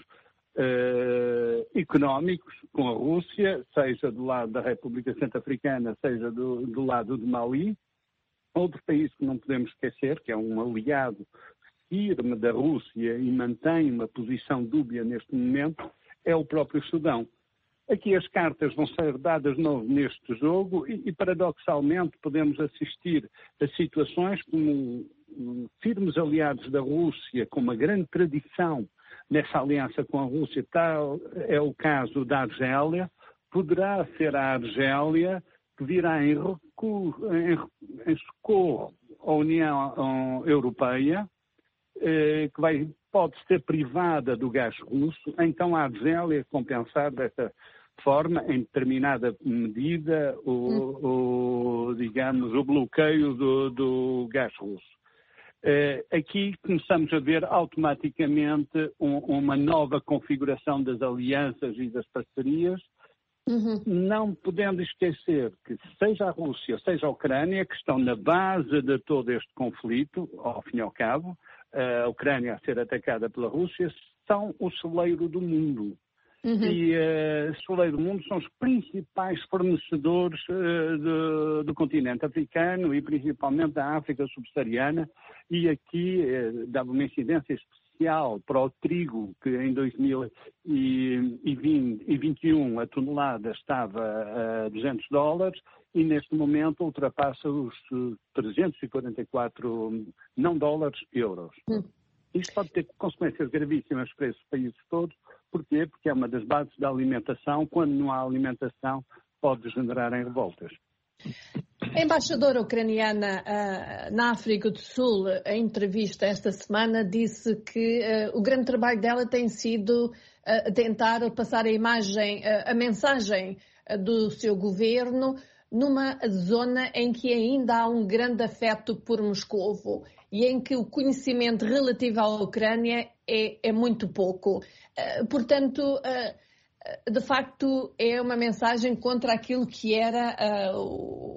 uh, económicos com a Rússia, seja do lado da República Centro-Africana, seja do, do lado do Mali. Outro país que não podemos esquecer, que é um aliado firme da Rússia e mantém uma posição dúbia neste momento, é o próprio Sudão. Aqui as cartas vão ser dadas de novo neste jogo e, e paradoxalmente, podemos assistir a situações como firmes aliados da Rússia, com uma grande tradição nessa aliança com a Rússia, tal é o caso da Argélia. Poderá ser a Argélia que virá em, recu... em... em socorro à União Europeia, eh, que vai, pode ser privada do gás russo, então a Argélia compensar dessa forma, em determinada medida, o, o digamos, o bloqueio do, do gás russo. Uh, aqui começamos a ver automaticamente um, uma nova configuração das alianças e das parcerias, uhum. Não podendo esquecer que seja a Rússia, seja a Ucrânia, que estão na base de todo este conflito, ao fim e ao cabo, uh, a Ucrânia a ser atacada pela Rússia, são o celeiro do mundo. Uhum. E uh, celeiro do mundo são os principais fornecedores uh, do, do continente africano e principalmente da África subsaariana. E aqui uh, dava uma incidência especial para o trigo, que em dois mil e vinte e um a tonelada estava a duzentos dólares e neste momento ultrapassa os trezentos e quarenta e quatro, não dólares, euros. Uhum. Isto pode ter consequências gravíssimas para esses países todos. Porquê? Porque é uma das bases da alimentação. Quando não há alimentação, pode generar em revoltas. A embaixadora ucraniana uh, na África do Sul, em entrevista esta semana, disse que uh, o grande trabalho dela tem sido uh, tentar passar a imagem, uh, a mensagem uh, do seu governo numa zona em que ainda há um grande afeto por Moscovo e em que o conhecimento relativo à Ucrânia é, é muito pouco. Uh, portanto, uh, de facto, é uma mensagem contra aquilo que era uh,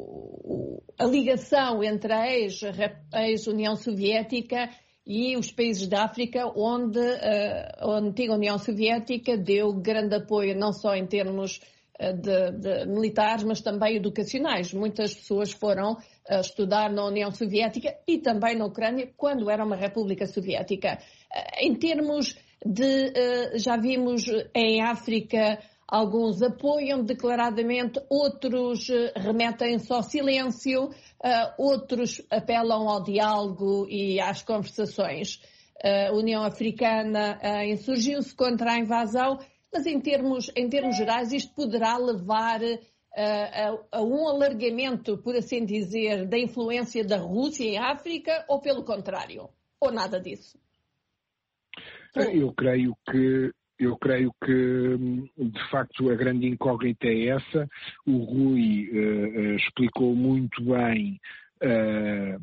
o, a ligação entre a ex-União Soviética e os países da África, onde uh, a antiga União Soviética deu grande apoio, não só em termos De, de militares, mas também educacionais. Muitas pessoas foram uh, estudar na União Soviética e também na Ucrânia, quando era uma república soviética. Uh, em termos de, uh, já vimos em África, alguns apoiam declaradamente, outros uh, remetem-se ao silêncio, uh, outros apelam ao diálogo e às conversações. Uh, a União Africana uh, insurgiu-se contra a invasão. Mas em termos, em termos gerais, isto poderá levar a, a um alargamento, por assim dizer, da influência da Rússia em África, ou pelo contrário? Ou nada disso? Eu creio que Eu creio que, de facto, a grande incógnita é essa. O Rui uh, explicou muito bem uh,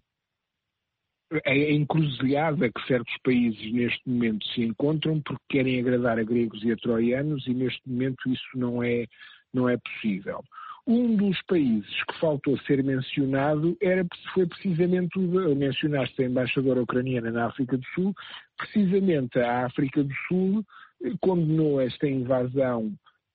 a encruzilhada que certos países neste momento se encontram porque querem agradar a gregos e a troianos, e neste momento isso não é, não é possível. Um dos países que faltou ser mencionado era, foi precisamente o, mencionaste a embaixadora ucraniana na África do Sul, precisamente a África do Sul condenou esta invasão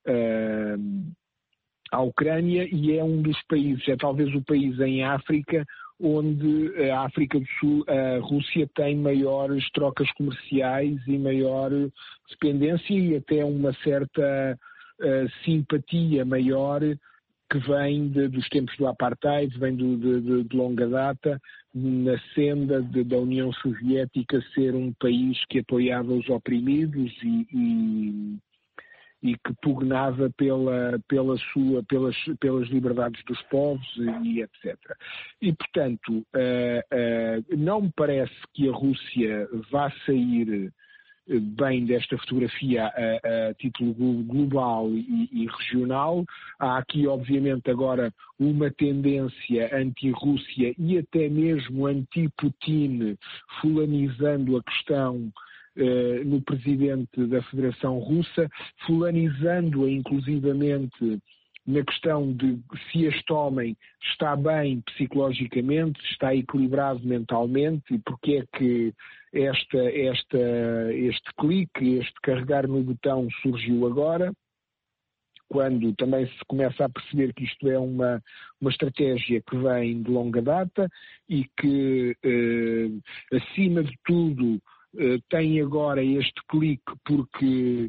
uh, à Ucrânia e é um dos países, é talvez o país em África onde a África do Sul, a Rússia tem maiores trocas comerciais e maior dependência e até uma certa uh, simpatia maior que vem de, dos tempos do apartheid, vem do, de, de, de longa data, na senda de, da União Soviética ser um país que apoiava os oprimidos e, e, e que pugnava pela, pela sua, pelas, pelas liberdades dos povos e etcétera. E, portanto, uh, uh, não me parece que a Rússia vá sair bem desta fotografia a, a título global e, e regional. Há aqui, obviamente, agora uma tendência anti-Rússia e até mesmo anti-Putin, fulanizando a questão eh, no presidente da Federação Russa, fulanizando-a inclusivamente na questão de se este homem está bem psicologicamente, está equilibrado mentalmente e porque é que esta, esta, este clique, este carregar no botão surgiu agora, quando também se começa a perceber que isto é uma, uma estratégia que vem de longa data e que, eh, acima de tudo, eh, tem agora este clique porque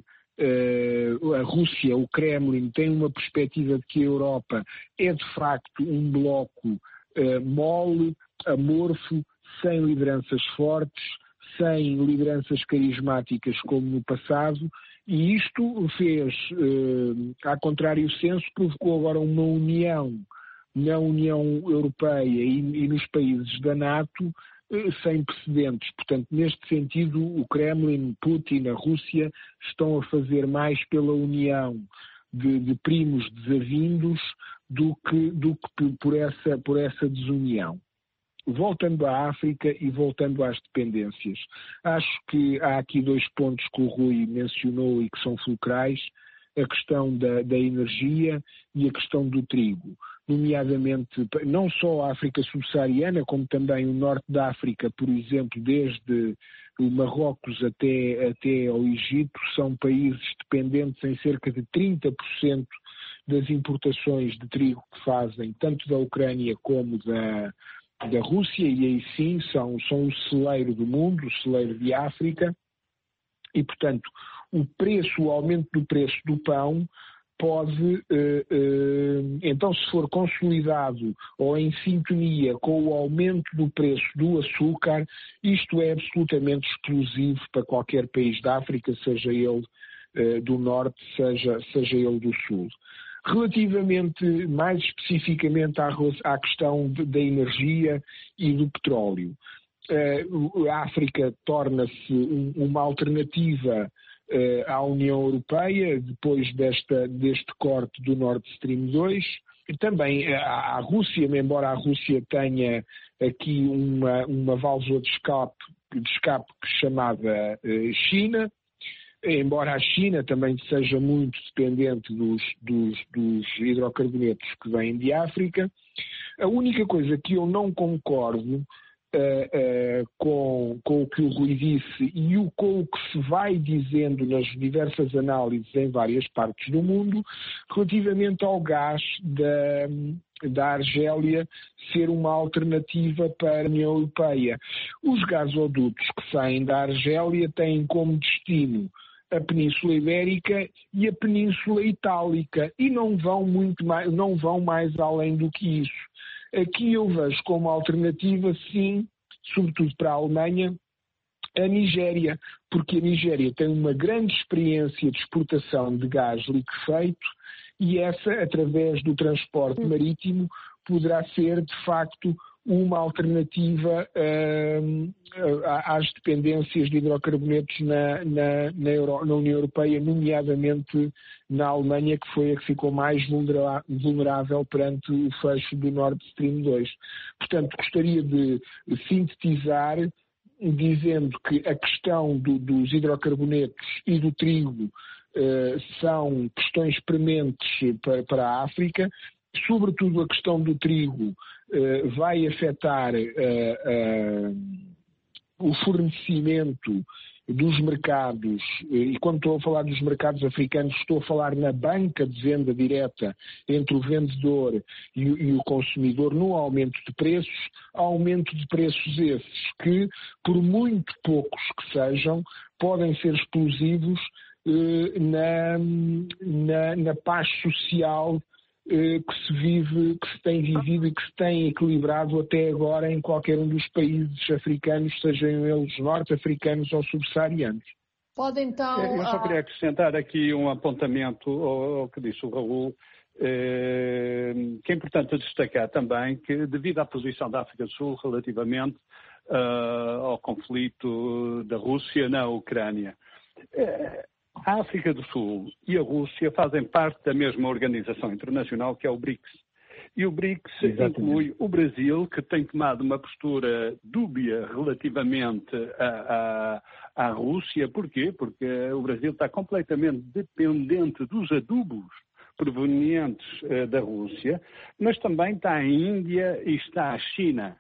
Uh, a Rússia, o Kremlin, tem uma perspectiva de que a Europa é de facto um bloco uh, mole, amorfo, sem lideranças fortes, sem lideranças carismáticas como no passado, e isto fez, uh, a contrário senso, provocou agora uma união na União Europeia e, e nos países da NATO sem precedentes. Portanto, neste sentido, o Kremlin, Putin, a Rússia estão a fazer mais pela união de, de primos desavindos do que, do que por, essa, por essa desunião. Voltando à África e voltando às dependências, acho que há aqui dois pontos que o Rui mencionou e que são fulcrais, a questão da, da energia e a questão do trigo. Nomeadamente, não só a África subsaariana, como também o norte da África, por exemplo, desde o Marrocos até, até ao Egito, são países dependentes em cerca de trinta por cento das importações de trigo que fazem, tanto da Ucrânia como da, da Rússia, e aí sim são, são o celeiro do mundo, o celeiro de África, e portanto o preço, o aumento do preço do pão pode, eh, eh, então se for consolidado ou em sintonia com o aumento do preço do açúcar, isto é absolutamente explosivo para qualquer país da África, seja ele eh, do norte, seja, seja ele do sul. Relativamente, mais especificamente à, à questão de, da energia e do petróleo, eh, a África torna-se um, uma alternativa à União Europeia, depois desta, deste corte do Nord Stream dois. E também a Rússia, embora a Rússia tenha aqui uma, uma válvula de escape, de escape chamada China, embora a China também seja muito dependente dos, dos, dos hidrocarbonetos que vêm de África, a única coisa que eu não concordo Uh, uh, com, com o que o Rui disse e o, com o que se vai dizendo nas diversas análises em várias partes do mundo relativamente ao gás da, da Argélia ser uma alternativa para a União Europeia. Os gasodutos que saem da Argélia têm como destino a Península Ibérica e a Península Itálica e não vão muito mais, não vão mais além do que isso. Aqui eu vejo como alternativa, sim, sobretudo para a Alemanha, a Nigéria, porque a Nigéria tem uma grande experiência de exportação de gás liquefeito e essa, através do transporte marítimo, poderá ser, de facto, uma alternativa uh, às dependências de hidrocarbonetos na, na, na, Euro, na União Europeia, nomeadamente na Alemanha, que foi a que ficou mais vulnerável perante o fecho do Nord Stream dois. Portanto, gostaria de sintetizar dizendo que a questão do, dos hidrocarbonetos e do trigo uh, são questões prementes para, para a África. Sobretudo a questão do trigo uh, vai afetar uh, uh, o fornecimento dos mercados, e quando estou a falar dos mercados africanos, estou a falar na banca de venda direta entre o vendedor e, e o consumidor no aumento de preços, aumento de preços esses que, por muito poucos que sejam, podem ser explosivos uh, na, na, na paz social que se vive, que se tem vivido e que se tem equilibrado até agora em qualquer um dos países africanos, sejam eles norte-africanos ou subsaarianos. Pode então... Eu só queria acrescentar aqui um apontamento ao, ao que disse o Raul, eh, que é importante destacar também que, devido à posição da África do Sul relativamente uh, ao conflito da Rússia na Ucrânia, eh, a África do Sul e a Rússia fazem parte da mesma organização internacional que é o BRICS. E o BRICS Exatamente. Inclui o Brasil, que tem tomado uma postura dúbia relativamente à, à, à Rússia. Porquê? Porque o Brasil está completamente dependente dos adubos provenientes uh, da Rússia, mas também está a Índia e está a China.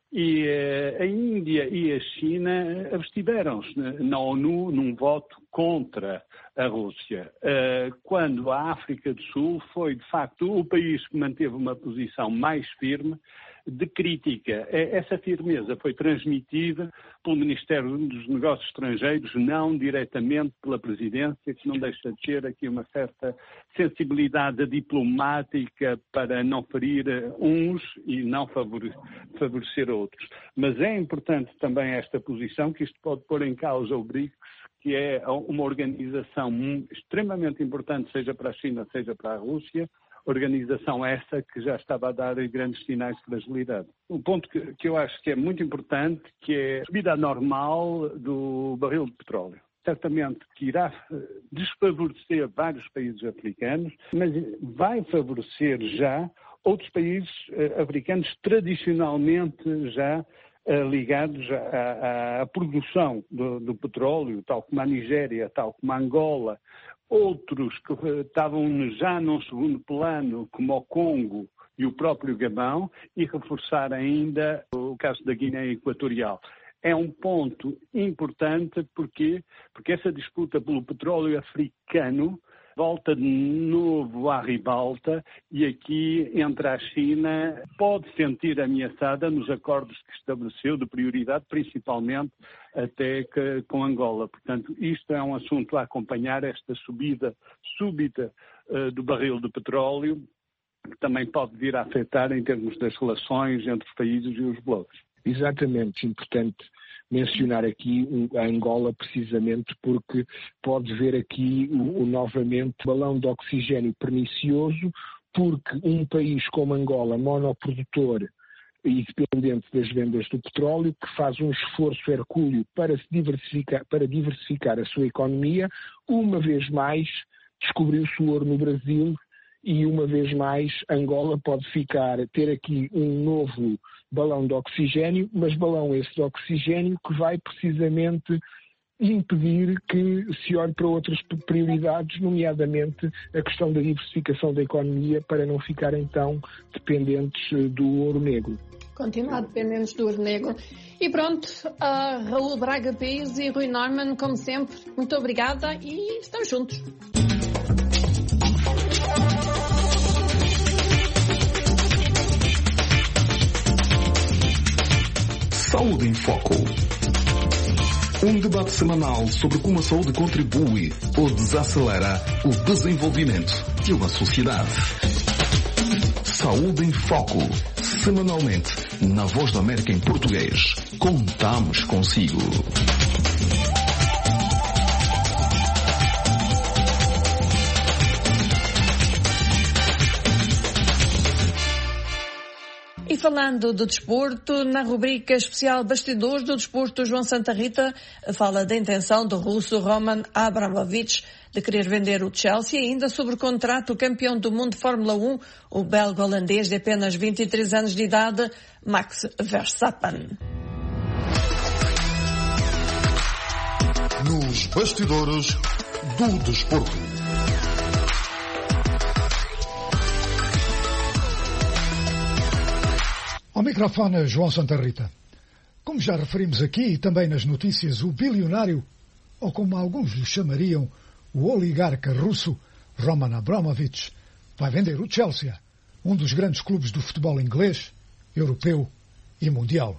E uh, a Índia e a China abstiveram-se na ONU num voto contra a Rússia, uh, quando a África do Sul foi, de facto, o país que manteve uma posição mais firme de crítica. Essa firmeza foi transmitida pelo Ministério dos Negócios Estrangeiros, não diretamente pela Presidência, que não deixa de ter aqui uma certa sensibilidade diplomática para não ferir uns e não favorecer outros. Mas é importante também esta posição, que isto pode pôr em causa o BRICS, que é uma organização extremamente importante, seja para a China, seja para a Rússia, organização essa que já estava a dar grandes sinais de fragilidade. Um ponto que, que eu acho que é muito importante, que é a subida normal do barril de petróleo. Certamente que irá desfavorecer vários países africanos, mas vai favorecer já outros países uh, africanos tradicionalmente já uh, ligados à, à produção do, do petróleo, tal como a Nigéria, tal como a Angola. Outros que estavam já num segundo plano, como o Congo e o próprio Gabão, e reforçar ainda o caso da Guiné Equatorial. É um ponto importante porque, porque essa disputa pelo petróleo africano volta de novo à ribalta e aqui entre a China pode sentir ameaçada nos acordos que estabeleceu de prioridade, principalmente até que, com Angola. Portanto, isto é um assunto a acompanhar, esta subida súbita uh, do barril de petróleo, que também pode vir a afetar em termos das relações entre os países e os blocos. Exatamente, importante mencionar aqui a Angola precisamente porque pode ver aqui o, o novamente balão de oxigênio pernicioso, porque um país como Angola, monoprodutor e dependente das vendas do petróleo, que faz um esforço hercúleo para se diversificar, para diversificar a sua economia, uma vez mais descobriu-se o ouro no Brasil. E, uma vez mais, Angola pode ficar, ter aqui um novo balão de oxigênio, mas balão esse de oxigênio que vai precisamente impedir que se olhe para outras prioridades, nomeadamente a questão da diversificação da economia, para não ficarem tão dependentes do ouro negro. Continuar dependentes do ouro negro. E pronto, uh, Raul Braga Pires e Rui Norman, como sempre, muito obrigada e estamos juntos. Saúde em Foco. Um debate semanal sobre como a saúde contribui ou desacelera o desenvolvimento de uma sociedade. Saúde em Foco. Semanalmente, na Voz da América em português. Contamos consigo. E falando do desporto, na rubrica especial Bastidores do Desporto, João Santa Rita fala da intenção do russo Roman Abramovich de querer vender o Chelsea, e ainda sobre o contrato do campeão do mundo de Fórmula um, o belga-holandês de apenas vinte e três anos de idade, Max Verstappen. Nos bastidores do desporto. Ao microfone, João Santa Rita. Como já referimos aqui e também nas notícias, o bilionário, ou como alguns lhe chamariam, o oligarca russo Roman Abramovich, vai vender o Chelsea, um dos grandes clubes do futebol inglês, europeu e mundial.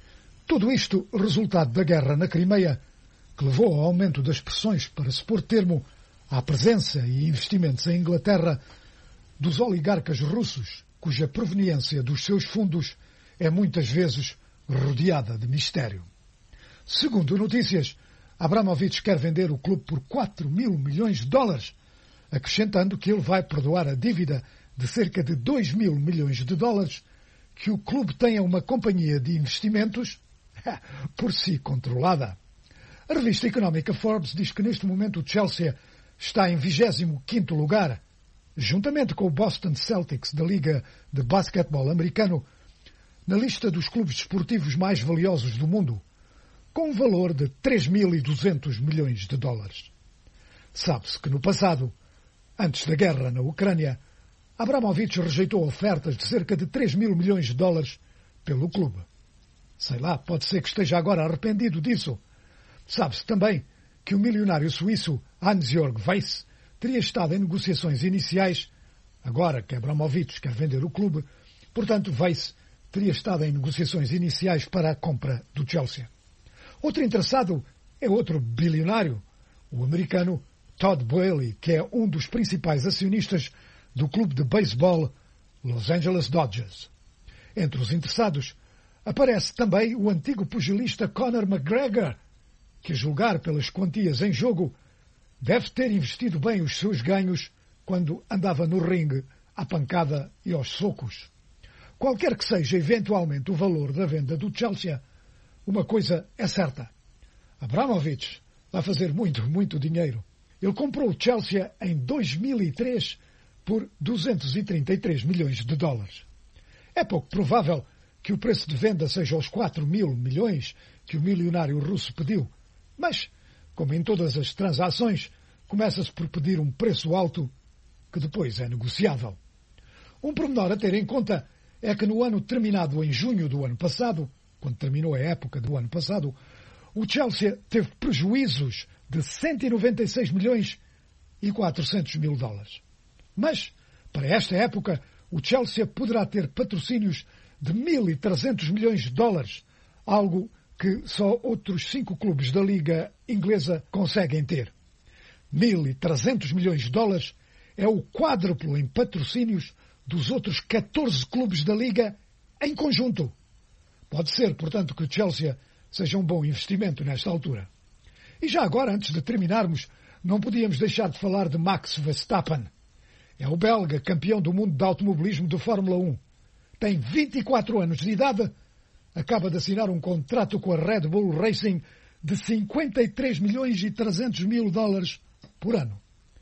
Tudo isto resultado da guerra na Crimeia, que levou ao aumento das pressões para se pôr termo à presença e investimentos em Inglaterra dos oligarcas russos, cuja proveniência dos seus fundos é muitas vezes rodeada de mistério. Segundo notícias, Abramovich quer vender o clube por quatro mil milhões de dólares, acrescentando que ele vai perdoar a dívida de cerca de dois mil milhões de dólares que o clube tem a uma companhia de investimentos por si controlada. A revista económica Forbes diz que neste momento o Chelsea está em vigésimo quinto lugar, juntamente com o Boston Celtics da Liga de Basquetebol Americano, na lista dos clubes desportivos mais valiosos do mundo, com um valor de três mil e duzentos milhões de dólares. Sabe-se que no passado, antes da guerra na Ucrânia, Abramovich rejeitou ofertas de cerca de três mil milhões de dólares pelo clube. Sei lá, pode ser que esteja agora arrependido disso. Sabe-se também que o milionário suíço Hans-Jörg Weiss teria estado em negociações iniciais, agora que Abramovich quer vender o clube, portanto Weiss teria estado em negociações iniciais para a compra do Chelsea. Outro interessado é outro bilionário, o americano Todd Boehly, que é um dos principais acionistas do clube de beisebol Los Angeles Dodgers. Entre os interessados aparece também o antigo pugilista Conor McGregor, que, a julgar pelas quantias em jogo, deve ter investido bem os seus ganhos quando andava no ringue à pancada e aos socos. Qualquer que seja eventualmente o valor da venda do Chelsea, uma coisa é certa. Abramovich vai fazer muito, muito dinheiro. Ele comprou o Chelsea em dois mil e três por duzentos e trinta e três milhões de dólares. É pouco provável que o preço de venda seja os quatro mil milhões que o milionário russo pediu, mas, como em todas as transações, começa-se por pedir um preço alto que depois é negociável. Um pormenor a ter em conta é que no ano terminado em junho do ano passado, quando terminou a época do ano passado, o Chelsea teve prejuízos de cento e noventa e seis milhões e quatrocentos mil dólares. Mas, para esta época, o Chelsea poderá ter patrocínios de mil e trezentos milhões de dólares, algo que só outros cinco clubes da Liga Inglesa conseguem ter. mil e trezentos milhões de dólares é o quádruplo em patrocínios dos outros catorze clubes da Liga em conjunto. Pode ser, portanto, que o Chelsea seja um bom investimento nesta altura. E já agora, antes de terminarmos, não podíamos deixar de falar de Max Verstappen. É o belga campeão do mundo de automobilismo de Fórmula um. Tem vinte e quatro anos de idade, acaba de assinar um contrato com a Red Bull Racing de cinquenta e três milhões e trezentos mil dólares por ano.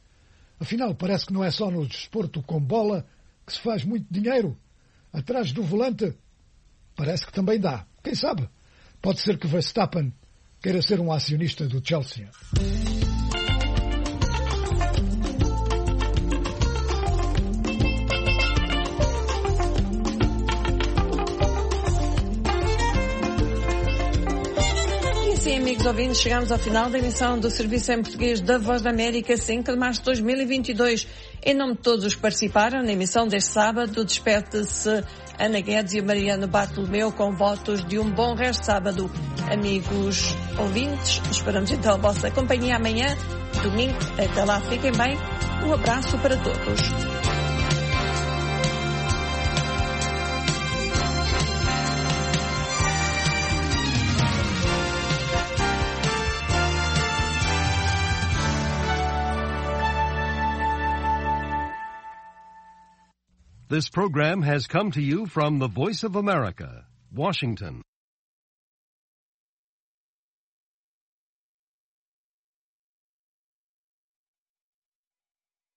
Afinal, parece que não é só no desporto com bola que se faz muito dinheiro. Atrás do volante, parece que também dá. Quem sabe? Pode ser que Verstappen queira ser um acionista do Chelsea. Amigos ouvintes, chegamos ao final da emissão do Serviço em Português da Voz da América, cinco de março de dois mil e vinte e dois. Em nome de todos os que participaram na emissão deste sábado, despede-se Ana Guedes e Mariano Bartolomeu com votos de um bom resto de sábado. Amigos ouvintes, esperamos então a vossa companhia amanhã, domingo. Até lá, fiquem bem. Um abraço para todos. This program has come to you from the Voice of America, Washington.